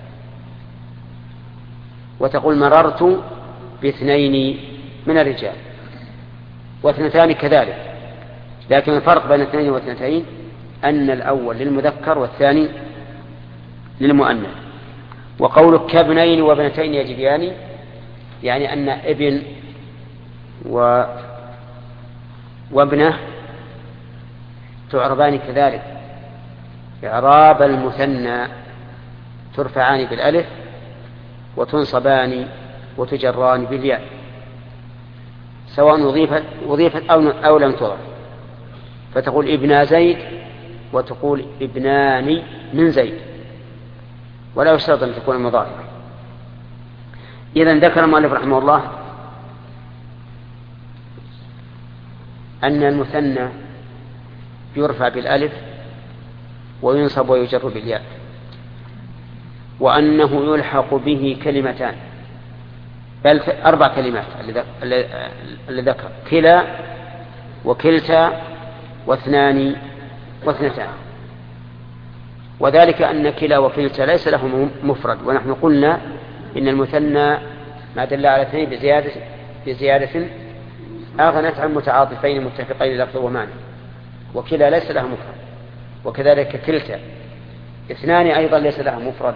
وتقول مررت باثنين من الرجال، واثنتان كذلك. لكن الفرق بين اثنين واثنتين أن الأول للمذكر والثاني للمؤنث. وقولك كابنين وابنتين يجريان يعني أن ابن وابنه تعربان كذلك إعراب المثنى، ترفعان بالألف وتنصبان وتجران بالياء سواء أضيفت أو لم تضف، فتقول ابن زيد وتقول ابنان من زيد، ولا يشترط أن تكون مضافة. إذن ذكر المؤلف رحمه الله أن المثنى يرفع بالألف وينصب ويجر بالياء، وأنه يلحق به كلمتان بل 4 كلمات اللي ذكر كلا وكلتا واثنان واثنتان، وذلك أن كلا وكلتا ليس له مفرد، ونحن قلنا إن المثنى ما دل على اثنين بزيادة أغنت عن متعاطفين متفقين لفظ ومعنى، وكلا ليس لها مفرد، وكذلك كلتا اثنان أيضا ليس لها مفرد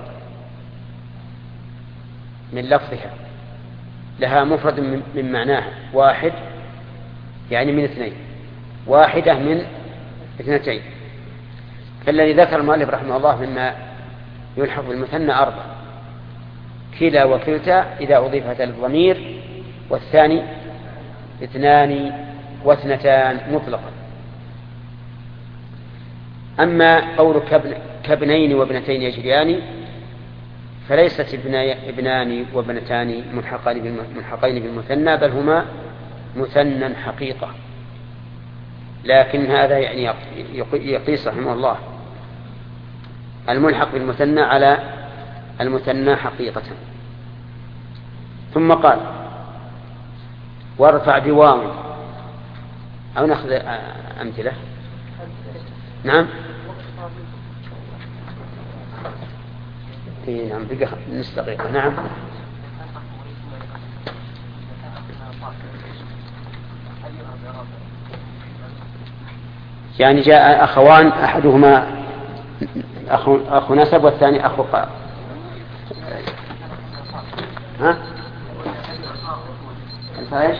من لفظها، لها مفرد من معناها واحد يعني من اثنين، واحدة من اثنتين. فالذي ذكر المؤلف رحمه الله مما يلحق بالمثنى 4 كلا وكلتا إذا أضيفت الضمير، والثاني اثنان واثنتان مطلقا. أما قول كابنين وابنتين يجريان، فليست ابنان وابنتان ملحقين بالمثنى، بل هما مثنى حقيقة. لكن هذا يعني يقيس رحمه الله الملحق بالمثنى على المثنى حقيقة. ثم قال وارفع بواو، أو نأخذ أمثلة. نعم نعم بقى نص دقيقة. نعم يعني جاء أخوان أحدهما أخو نسب والثاني أخو قال. ها أنت إيش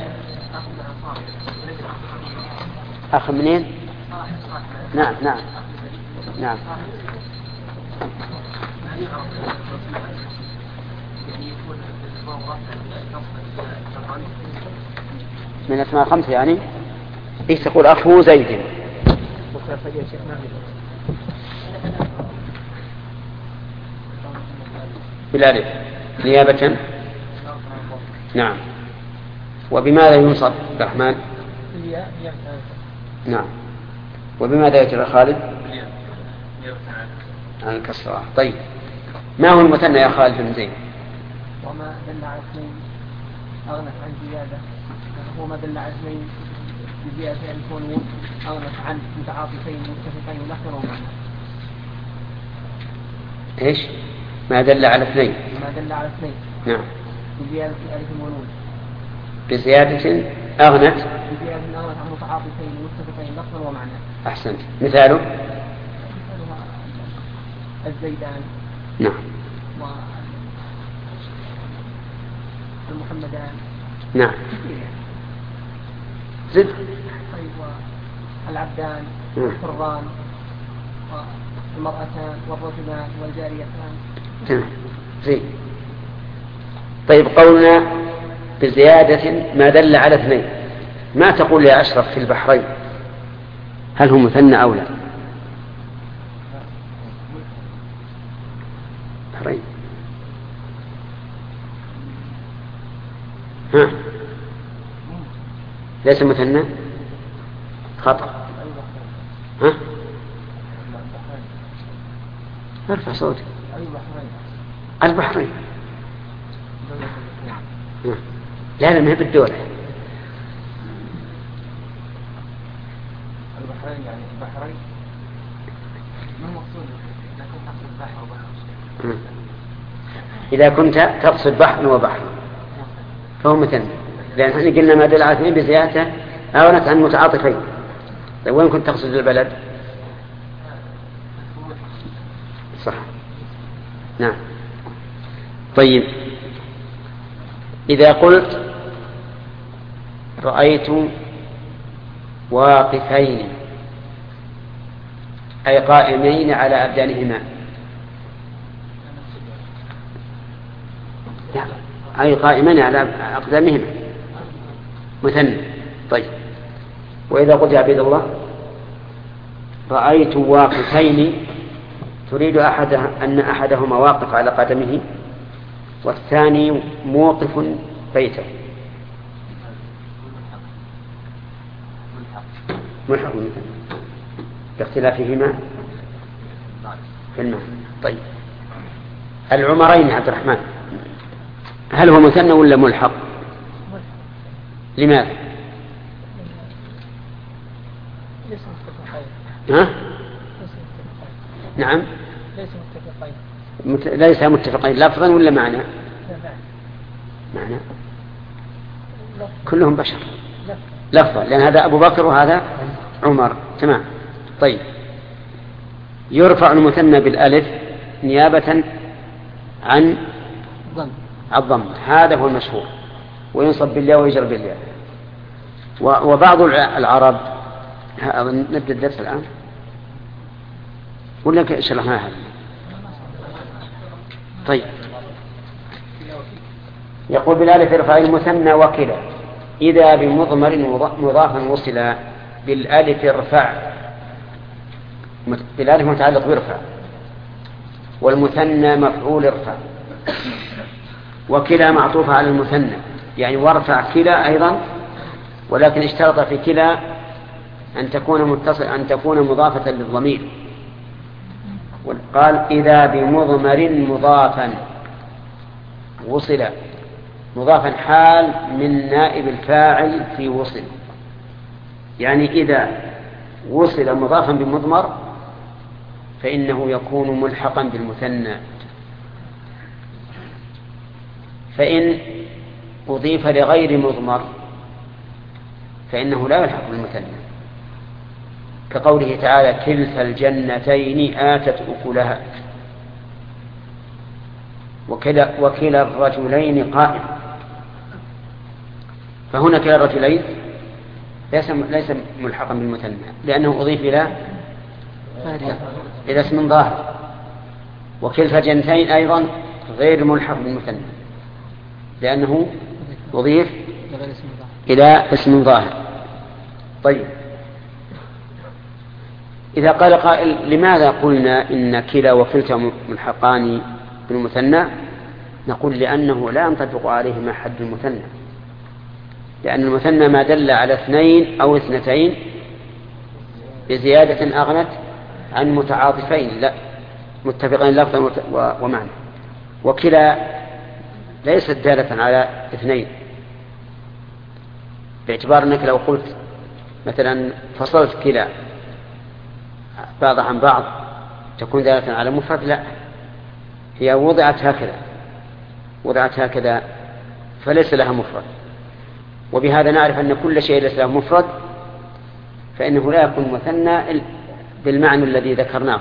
أخ منين؟ نعم نعم نعم من أسماء 5 يعني إيش تقول أخو زيد بالالف نيابة. نعم. وبماذا ينصب الرحمن؟ نعم. وبماذا يجرى خالد؟ عن الكسرة. طيب ما هو المثنى يا خالد بن زيد؟ وما دل على اثنين أغنت عن زيادة، وما دل على اثنين بزيادة الكون أغنت عن متعاطفين متفقين نحن ومعنى. إيش؟ ما دل على اثنين. ما دل على اثنين. نعم. بزيادة الألف والنون. بزيادة أغنت. بزيادة أغنت عن متعاطفين متفقين نحن ومعنى. أحسنت. مثاله؟ الزيدان. نعم. والمحمدان. نعم. زد. طيب والعبدان والحران والمرأتان والرجلان والجاريتان. تمام. زين. طيب قولنا بزيادة ما دل على اثنين، ما تقول يا أشرف في البحرين؟ هل هو مثنى أو لا؟ بحرين. ها ليس مثنى؟ خطأ. ها ارفع صوتك. البحرين. لا لا ما هي بالدولة. البحرين يعني البحرين ما المقصود لكن تقصد بحر وبحر. إذا كنت تقصد بحر وبحر فهو مثنى، لأن احنا قلنا ما دل على اثنين بزيادة أغنت عن متعاطفين. طيب وين كنت تقصد البلد؟ صح. نعم. طيب إذا قلت رأيت واقفين أي قائمين على أبدانهما، أي قائمين على أقدامهما مثنى. طيب وإذا قلت يا عبيد الله رأيت واقفين تريد أن أحدهما واقف على قدمه والثاني موقف بيته، ملحق مثنى باختلافهما في المعنى. طيب العمرين عبد الرحمن هل هو مثنى ولا ملحق؟ لماذا؟ ها؟ نعم ليس متفقين لفظا ولا معنى؟ معنى كلهم بشر لفظا، لأن هذا أبو بكر وهذا عمر. تمام. طيب يرفع المثنى بالألف نيابة عن الضم، هذا هو المشهور، وينصب بالياء ويجر بالياء. وبعض العرب نبدأ الدرس الآن ولا شرحنا هذا؟ طيب يقول بالالف ارفع المثنى وكلا إذا بمضمر مضافا وصلا بالالف ارفع، بالالف متعلق بارفع والمثنى مفعول ارفع، وكلا معطوفة على المثنى، يعني وارفع كلا أيضا، ولكن اشترط في كلا أن تكون مضافة للضمير. قال إذا بمضمر مضافا وصل، مضافا حال من نائب الفاعل في وصل، يعني إذا وصل مضافا بمضمر فإنه يكون ملحقا بالمثنى. فإن أضيف لغير مضمر فإنه لا يلحق بالمثنى، كقوله تعالى كلتا الجنتين آتت أكلها، وكلا الرجلين قائم. فهنا كلا الرجلين ليس ملحقا بالمثنى لأنه أضيف إلى اسم ظاهر، وكلتا الجنتين أيضا غير ملحق بالمثنى لأنه أضيف إلى اسم ظاهر. طيب، إذا قال قائل لماذا قلنا إن كلا وكلتا ملحقان بالمثنى؟ نقول لأنه لا ينطبق عليهما حد المثنى، لأن المثنى ما دل على اثنين أو اثنتين بزيادة أغنت عن متعاطفين لا متفقين لفظا ومعنى، وكلا ليست دالة على اثنين، باعتبار أنك لو قلت مثلا فصلت كلا بعض عن بعض تكون دالة على مفرد، لا، هي وضعت هكذا فليس لها مفرد. وبهذا نعرف أن كل شيء ليس له مفرد فإنه لا يكون مثنى بالمعنى الذي ذكرناه.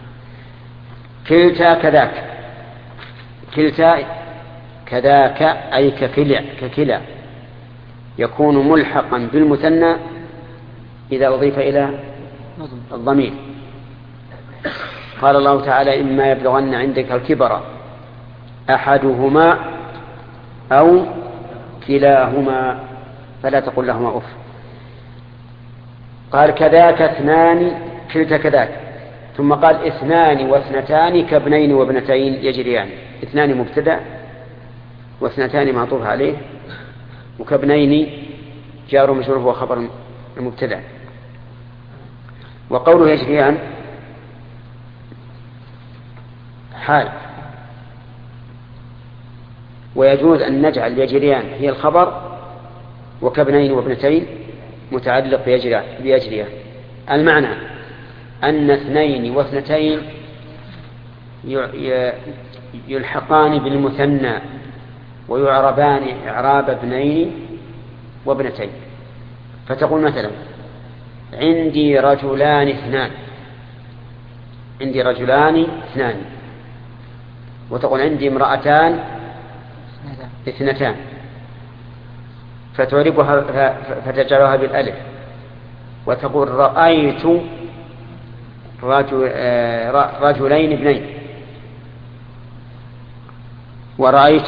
كلتا كذاك، كلتا كذاك أي ككلا يكون ملحقا بالمثنى إذا أضيف إلى الضمير. قال الله تعالى إما يبلغن عندك الكبر أحدهما أو كلاهما فلا تقل لهما أف. قال كذاك اثنان، كلتا كذاك، ثم قال اثنان واثنتان كابنين وابنتين يجريان. اثنان مبتدأ واثنتان معطوف عليه، وكابنين جار مجرور هو خبر المبتدأ. وقوله يجريان حال، ويجوز أن نجعل يجريان هي الخبر وكابنين وابنتين متعلق بيجريان. المعنى أن اثنين واثنتين يلحقان بالمثنى ويعربان إعراب ابنين وابنتين. فتقول مثلا عندي رجلان اثنان، عندي رجلان اثنان، وتقول عندي امرأتان اثنتان، فتعربها فتجعلها بالألف، وتقول رأيت رجلين اثنين، ورأيت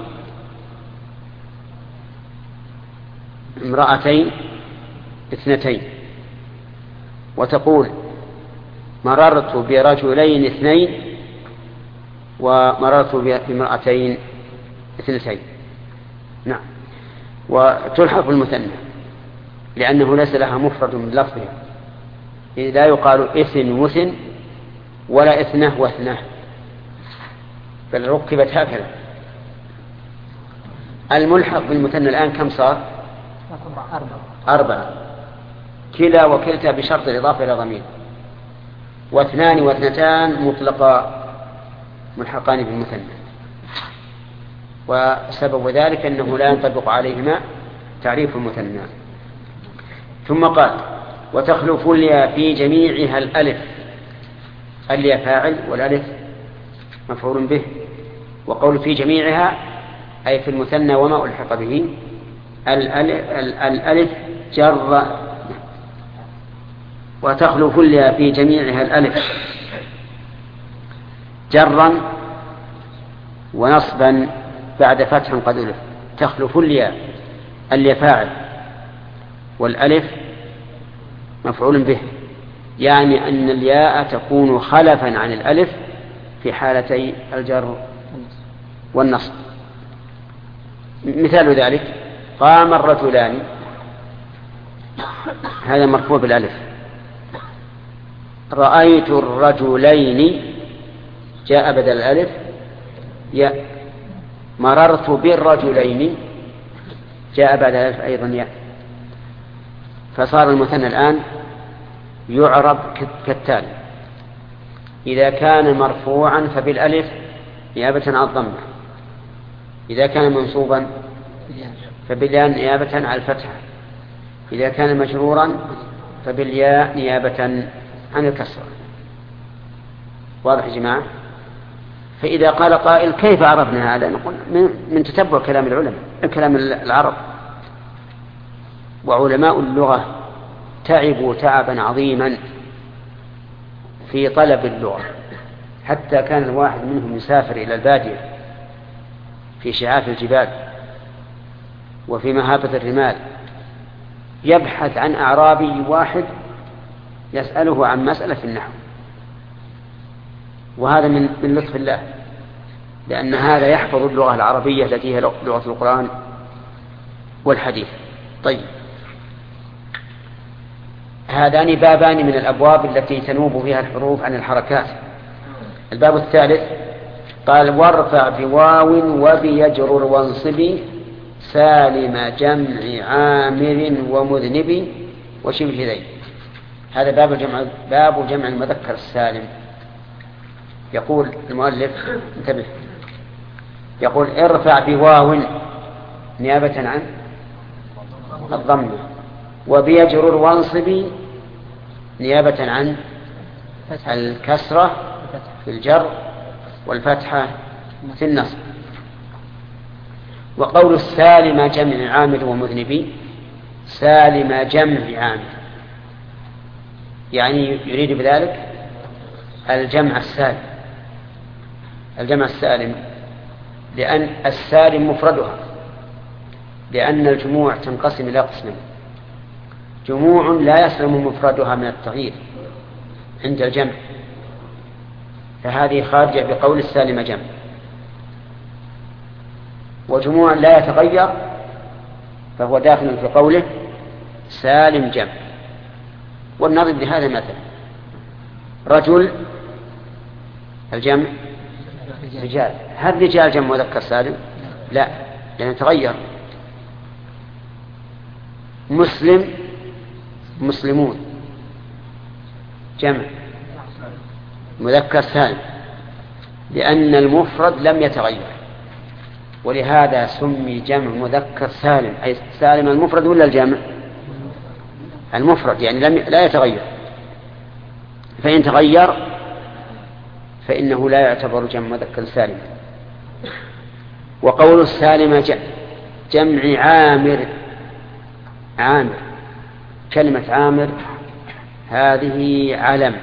امرأتين اثنتين، وتقول مررت برجلين اثنين ومررت بامرأتين اثنتين. نعم. وتلحق المثنى لأنه ليس لها مفرد من لفظها، لا يقال اثن وثن ولا اثنه واثنه، بل ركبت هكذا. الملحق بالمثنى الآن كم صار؟ 4. كلا وكلتا بشرط الإضافة إلى ضمير، واثنان واثنتان مطلقا ملحقان بالمثنى، وسبب ذلك أنه لا ينطبق عليهما تعريف المثنى. ثم قال وتخلف الياء في جميعها الألف. الياء فاعل والألف مفعول به، وقول في جميعها أي في المثنى وما ألحق به. الألف جر، وتخلف الياء في جميعها الألف جرا ونصبا بعد فتح قد ألف. تخلف الياء، الياء فاعل والألف مفعول به، يعني أن الياء تكون خلفا عن الألف في حالتي الجر والنصب. مثال ذلك قام الرجلان، هذا مرفوع بالألف. رأيت الرجلين جاء بدل الألف ياء. مررت بالرجلين جاء بعد الألف أيضا ياء. فصار المثنى الآن يعرب كالتالي: إذا كان مرفوعا فبالألف نيابة عن الضمة، إذا كان منصوبا فبالياء نيابة عن الفتحة، إذا كان مجرورا فبالياء نيابة عن الكسرة. واضح يا جماعة؟ فإذا قال قائل كيف عرفنا هذا؟ نقول من تتبع كلام العلماء، كلام العرب. وعلماء اللغة تعبوا تعبا عظيما في طلب اللغة، حتى كان الواحد منهم يسافر إلى البادية في شعاف الجبال وفي مهابة الرمال يبحث عن أعرابي واحد يسأله عن مسألة في النحو، وهذا من لطف الله، لأن هذا يحفظ اللغة العربية التي هي لغة القرآن والحديث. طيب، هذان بابان من الأبواب التي تنوب فيها الحروف عن الحركات. الباب الثالث قال: وارفع بواو وبيجرر وانصب سالم جمع عامر ومذنب وشبه ذي. هذا باب جمع المذكر السالم. يقول المؤلف، انتبه، يقول: ارفع بواو نيابة عن الضم، وبيجرر وانصب نيابة عن الكسرة في الجر والفتحة في النصب. وقول السالم جمع عامر ومذنب، سالم جمع عامر يعني يريد بذلك الجمع السالم، الجمع السالم، لأن السالم مفردها، لأن الجموع تنقسم إلى قسمين: جموع لا يسلم مفردها من التغيير عند الجمع، فهذه خارجة بقول السالم جمع، وجموع لا يتغير فهو داخل في قوله سالم جمع. والنظر بهذا مثلا: رجل الجمع رجال، هل رجال جمع مذكر سالم؟ لا، لأنه يتغير. مسلم مسلمون جمع مذكر سالم، لأن المفرد لم يتغير، ولهذا سمي جمع مذكر سالم، أي سالم المفرد ولا الجمع؟ المفرد، يعني لا يتغير. فإن تغير فإنه لا يعتبر جمع مذكر سالم. وقول السالم جمع عامر، عامر، كلمة عامر هذه علم،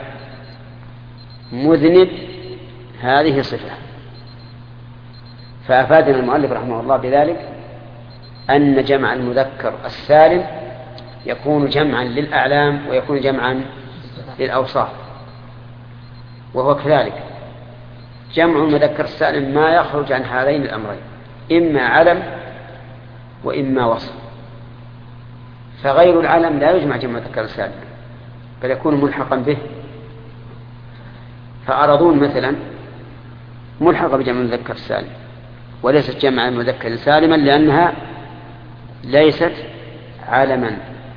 مذنب هذه صفة. فأفادنا المؤلف رحمه الله بذلك أن جمع المذكر السالم يكون جمعا للأعلام ويكون جمعا للأوصاف. وهو كذلك جمع المذكر السالم ما يخرج عن هذين الأمرين: إما علم وإما وصف. فغير العلم لا يجمع جمع المذكر السالم، بل يكون ملحقا به. فأرضون مثلا ملحقة بجمع المذكر السالم وليست جمع المذكر سالما، لأنها ليست علما.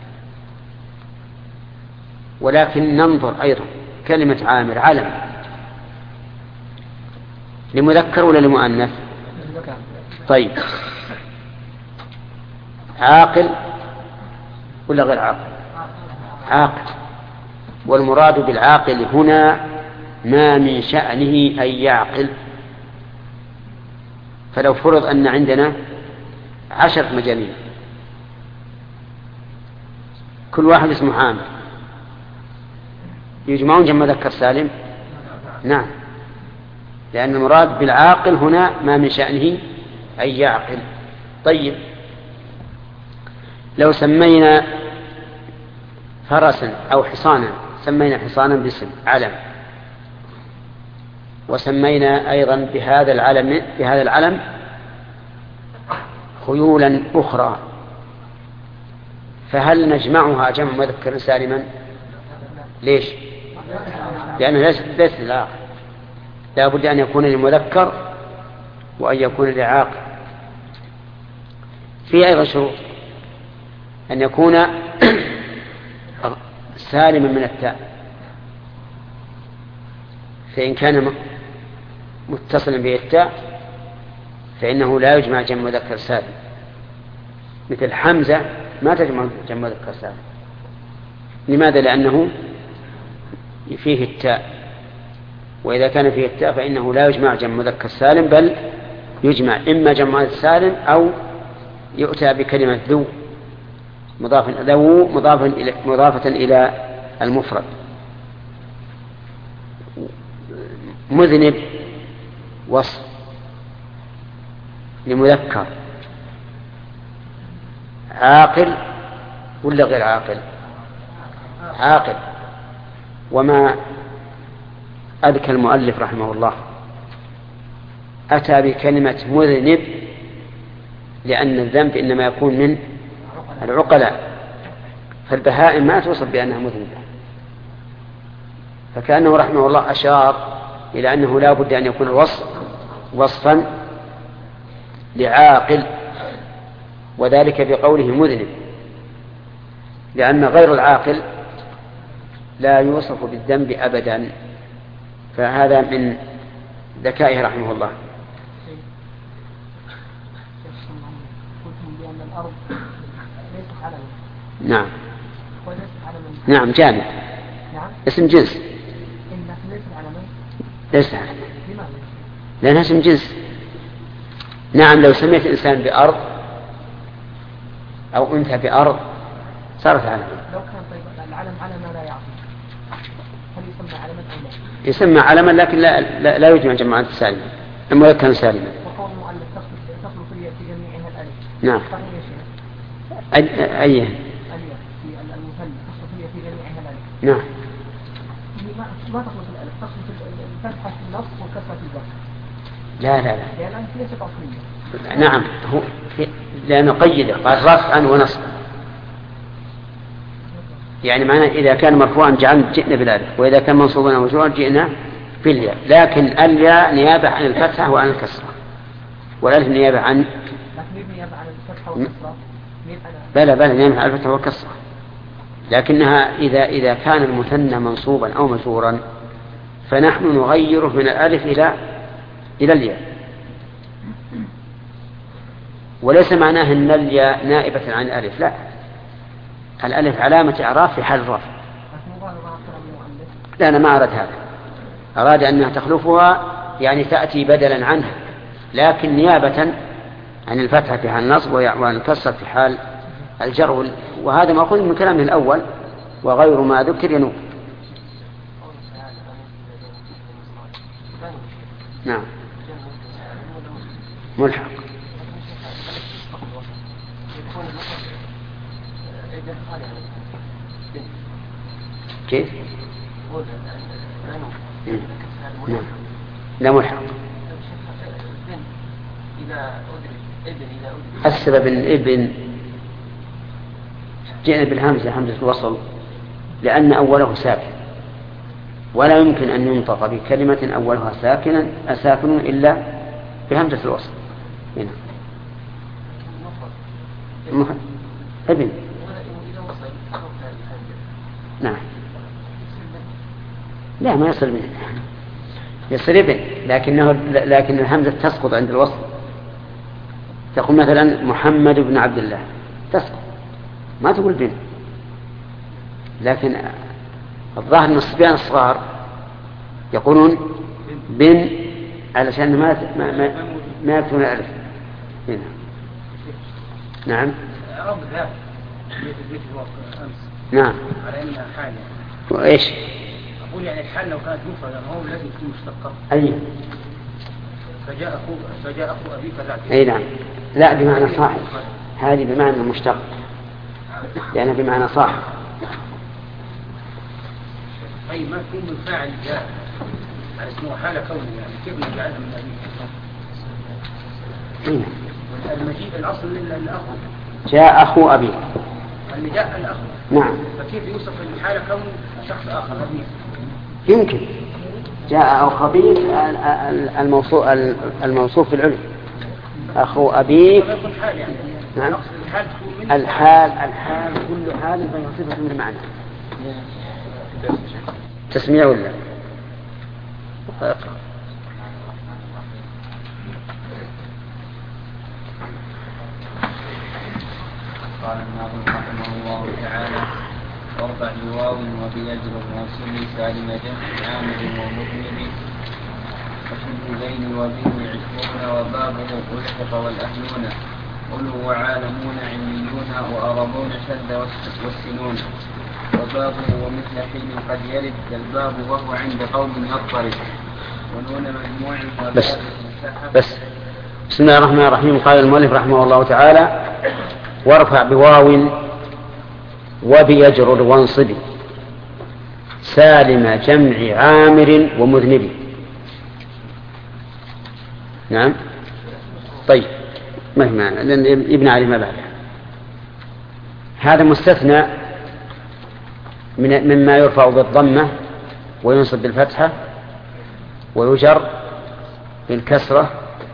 ولكن ننظر أيضا: كلمة عامر علم لمذكر ولا لمؤنث؟ طيب، عاقل ولا غير عاقل؟ عاقل. والمراد بالعاقل هنا ما من شأنه أن يعقل. فلو فرض أن عندنا 10 مجانين كل واحد اسمه عامر، يجمعون جمع مذكر سالم؟ نعم، لأن المراد بالعاقل هنا ما من شأنه أن يعقل. طيب، لو سمينا فرسا أو حصانا، سمينا حصانا باسم علم، وسمينا أيضا بهذا العلم خيولا أخرى، فهل نجمعها جمع مذكر سالما؟ ليش؟ لأنه ليس للعاقل، لا بد أن يكون للمذكر وأن يكون للعاقل. في أيضا شروط، أن يكون سالما من التاء، فإن كان متصلا به التاء فإنه لا يجمع جمع مذكر سالم، مثل حمزة ما تجمع جمع مذكر سالم. لماذا؟ لأنه فيه التاء، وإذا كان فيه التاء فإنه لا يجمع جمع مذكر سالم، بل يجمع إما جمع مذكر سالم أو يؤتى بكلمة ذو مضافة إلى المفرد. مذنب وصف لمذكر، عاقل ولا غير عاقل؟ عاقل. وما أذكى المؤلف رحمه الله أتى بكلمة مذنب لأن الذنب إنما يكون من العقلاء، فالبهائم ما توصف بأنها مذنبة، فكأنه رحمه الله أشار إلى أنه لا بد أن يكون الوصف وصفا لعاقل، وذلك بقوله مذنب، لأن غير العاقل لا يوصف بالذنب أبدا، فهذا من ذكائه رحمه الله. نعم نعم جامد، اسم جنس، ليس لأنها اسم جنس. نعم لو سميت إنسان بأرض أو أنثى بأرض صارت علما. لو كان طيب العلم علما لا يعطي، هل يسمى علما أو لا؟ يسمى علما لكن لا يجمع جماعة سالمة، المذكر سالما. وقول المؤلف تصل في جميعها الألف. نعم. أي في المثنى تصل في جميعها الألف. نعم. ما تصل في الألف، تصل في الفتحة في النص وكسرة في الجر. لا لأن ليست أصلية. نعم هو لأنه قيده قال رفعا ونصبا، يعني معناه إذا كان مرفوعا جئنا بالالف، وإذا كان منصوبا أو مجرورا جئنا بالياء، لكن الياء نيابة عن الفتحة وعن الكسرة، والالف نيابة عن الفتحة والكسرة. بلى نيابة عن الفتحة والكسرة، لكنها إذا كان المثنى منصوبا أو مجرورا فنحن نغيره من الالف إلى الياء، وليس معناه أن الياء نائبة عن الالف، لا، الألف علامة إعراب في حال الرفع. لا أنا ما أراد هذا، أراد أنها تخلفها يعني تأتي بدلا عنها، لكن نيابة عن الفتحة في حال النصب وعن الكسر في حال الجر، وهذا مأخوذ من كلامه الأول وغير ما ذكر ينوب. نعم ملحق. كيف؟ لا ملحق. السبب الابن جئنا بالهمزة همزة الوصل لأن أوله ساكن، ولا يمكن أن ينطق بكلمة أولها ساكن إلا بهمزة الوصل. هنا ابن. نعم لا ما يصل منه، يصل ابن، لكن الهمزة تسقط عند الوصل. تقول مثلا محمد بن عبد الله تسقط، ما تقول بن، لكن الظاهر ان الصبيان الصغار يقولون بن علشان ما يكتبون الالف هنا. نعم نعم على انها حال. وايش؟ اقول يعني الحال لو كانت مفردة هو لازم تكون مشتقة. اي فجاء اخو ابي فذاك. اي نعم، لا بمعنى صاحب، هذه بمعنى مشتق لأنها بمعنى صاحب. أي ما تكون بالفاعل جاء على اسمه حالة كونية يعني كيف نجعلها من أبيه؟ المجيء الأصل للأخ جاء أخو أبي اللي جاء الأخ نعم فكيف يوصف الحالة كون شخص آخر أبيه؟ يمكن جاء أو خبيث الموصوف في العلم أخو أبيك يعني. نعم الحال كل حال فهي صفة من المعنى تسمية ولا قال الناظم رحمه الله تعالى وارفع بواو وبيجر الراسل سالم جمع عامل ومذنب وشد بين وبه عشرون وبابه ألحق والأهلون قلوا وعالمون علميون وأربون شد والسنون وبابه ومثل حين قد يرد الباب وهو عند قوم يضطرب ونون مجموع بس بسم الله الرحمن الرحيم. قال المؤلف رحمه الله تعالى وارفع بواو وبيجرر وانصب سالم جمع عامر ومذنب. نعم طيب مهما ابن علي ما بعده. هذا مستثنى مما يرفع بالضمة وينصب بالفتحة ويجر بالكسرة.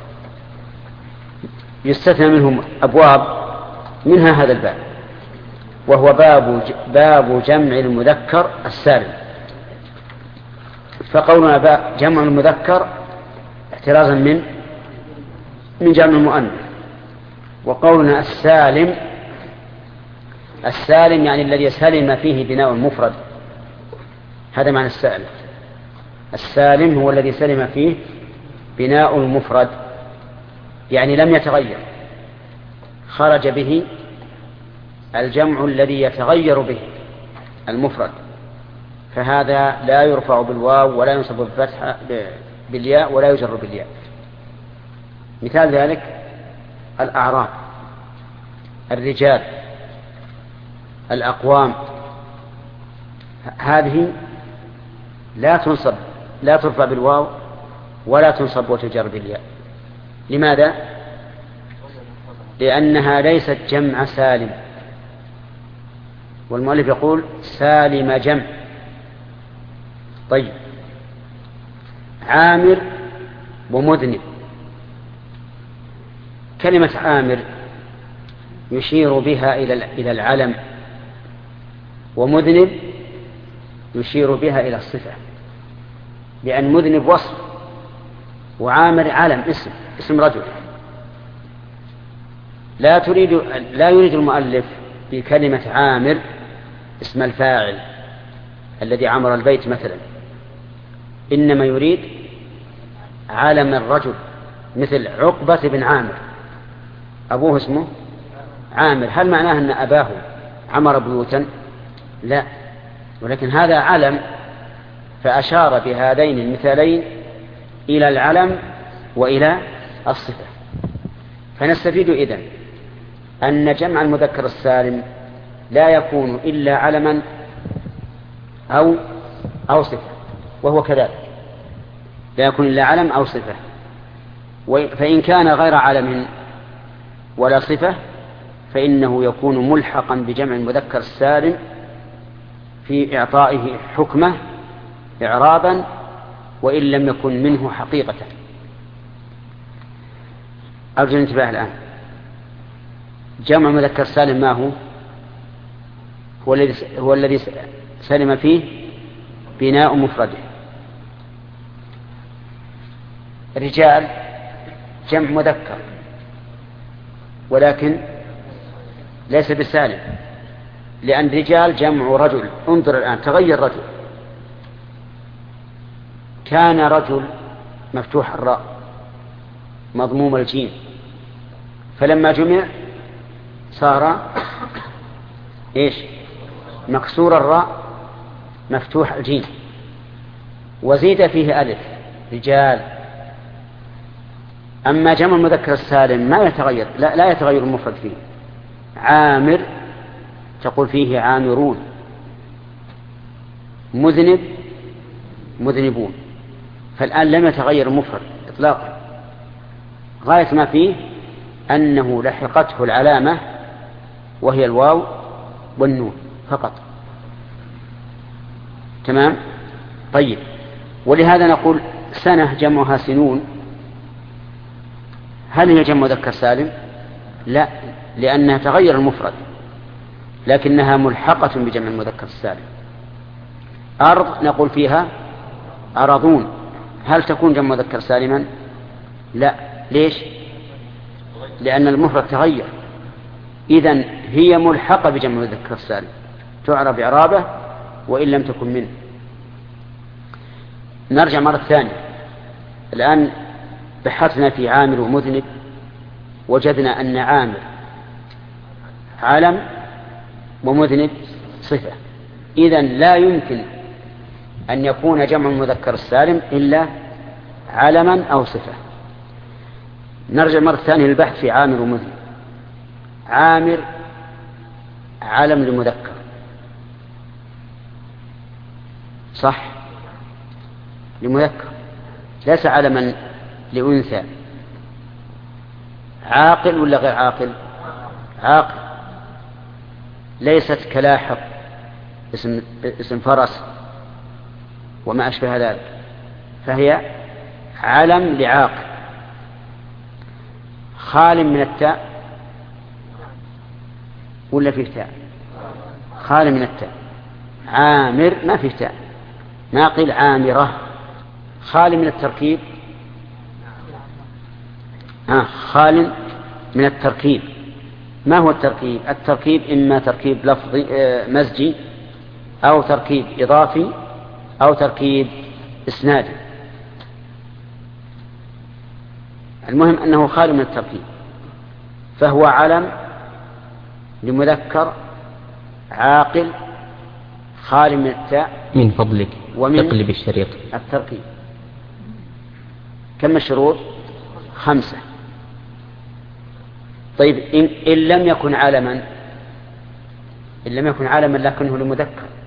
يستثنى منهم أبواب منها هذا الباب وهو باب جمع المذكر السالم. فقولنا جمع المذكر احترازا من جمع المؤنث. وقولنا السالم يعني الذي سلم فيه بناء المفرد. هذا معنى السالم. السالم هو الذي سلم فيه بناء المفرد يعني لم يتغير خرج به الجمع الذي يتغير به المفرد. فهذا لا يرفع بالواو ولا ينصب بالفتحة بالياء ولا يجر بالياء. مثال ذلك الأعراب الرجال الأقوام هذه لا ترفع بالواو ولا تنصب وتجر بالياء. لماذا؟ لأنها ليست جمع سالم. والمؤلف يقول سالم جمع. طيب عامر ومذنب. كلمة عامر يشير بها إلى العلم ومذنب يشير بها إلى الصفة لأن مذنب وصف وعامر علم اسم رجل. لا يريد المؤلف بكلمة عامر اسم الفاعل الذي عمر البيت مثلا، إنما يريد علم الرجل مثل عقبة بن عامر أبوه اسمه عامر. هل معناه أن أباه عمر بيوتا؟ لا، ولكن هذا علم فأشار بهذين المثالين إلى العلم وإلى الصفة. فنستفيد إذن أن جمع المذكر السالم لا يكون إلا علما أو صفة، وهو كذلك لا يكون إلا علم أو صفة. فإن كان غير علم ولا صفة فإنه يكون ملحقا بجمع المذكر السالم في إعطائه حكمه إعرابا وإن لم يكن منه حقيقة. أرجو الانتباه الآن. جمع مذكر سالم ما هو الذي سلم فيه بناء مفرده. رجال جمع مذكر ولكن ليس بالسالم لأن رجال جمع رجل. انظر الآن تغير رجل. كان رجل مفتوح الراء مضموم الجيم فلما جمع صار مكسور الراء مفتوح الجيم وزيد فيه ألف رجال. أما جمع المذكر السالم ما يتغير لا يتغير المفرد فيه. عامر تقول فيه عامرون، مذنب مذنبون. فالآن لم يتغير المفرد إطلاقا، غاية ما فيه أنه لحقته العلامة وهي الواو والنون فقط. تمام؟ طيب، ولهذا نقول سنة جمعها سنون، هل هي جمع مذكر سالم؟ لا، لأنها تغير المفرد، لكنها ملحقة بجمع المذكر السالم. أرض نقول فيها أرضون، هل تكون جمع مذكر سالما؟ لا. ليش؟ لأن المفرد تغير، إذن هي ملحقة بجمع المذكر السالم، تعرب إعرابه وإن لم تكن منه. نرجع مرة ثانية. الآن بحثنا في عامر ومذنب، وجدنا أن عامر علم ومذنب صفة، إذن لا يمكن أن يكون جمع المذكر السالم إلا علما أو صفة. نرجع مرة ثانية للبحث في عامر ومذنب. عامر علم لمذكر، صح؟ لمذكر، ليس علما لأنثى. عاقل ولا غير عاقل؟ عاقل، ليست كلاحق اسم فرس وما أشبه ذلك، فهي علم لعاقل. خال من التاء ولا فيه تاء؟ خال من التاء. عامر ما فيه تاء، ناقل عامرة. خال من التركيب، خال من التركيب. ما هو التركيب؟ التركيب إما تركيب لفظي مزجي، أو تركيب إضافي، أو تركيب إسنادي. المهم أنه خال من التركيب، فهو علم لمذكر عاقل خال من التاء. من فضلك اقلب الشريط. التركيب كم الشروط؟ 5. طيب، إن لم يكن علما، لكنه لمذكر،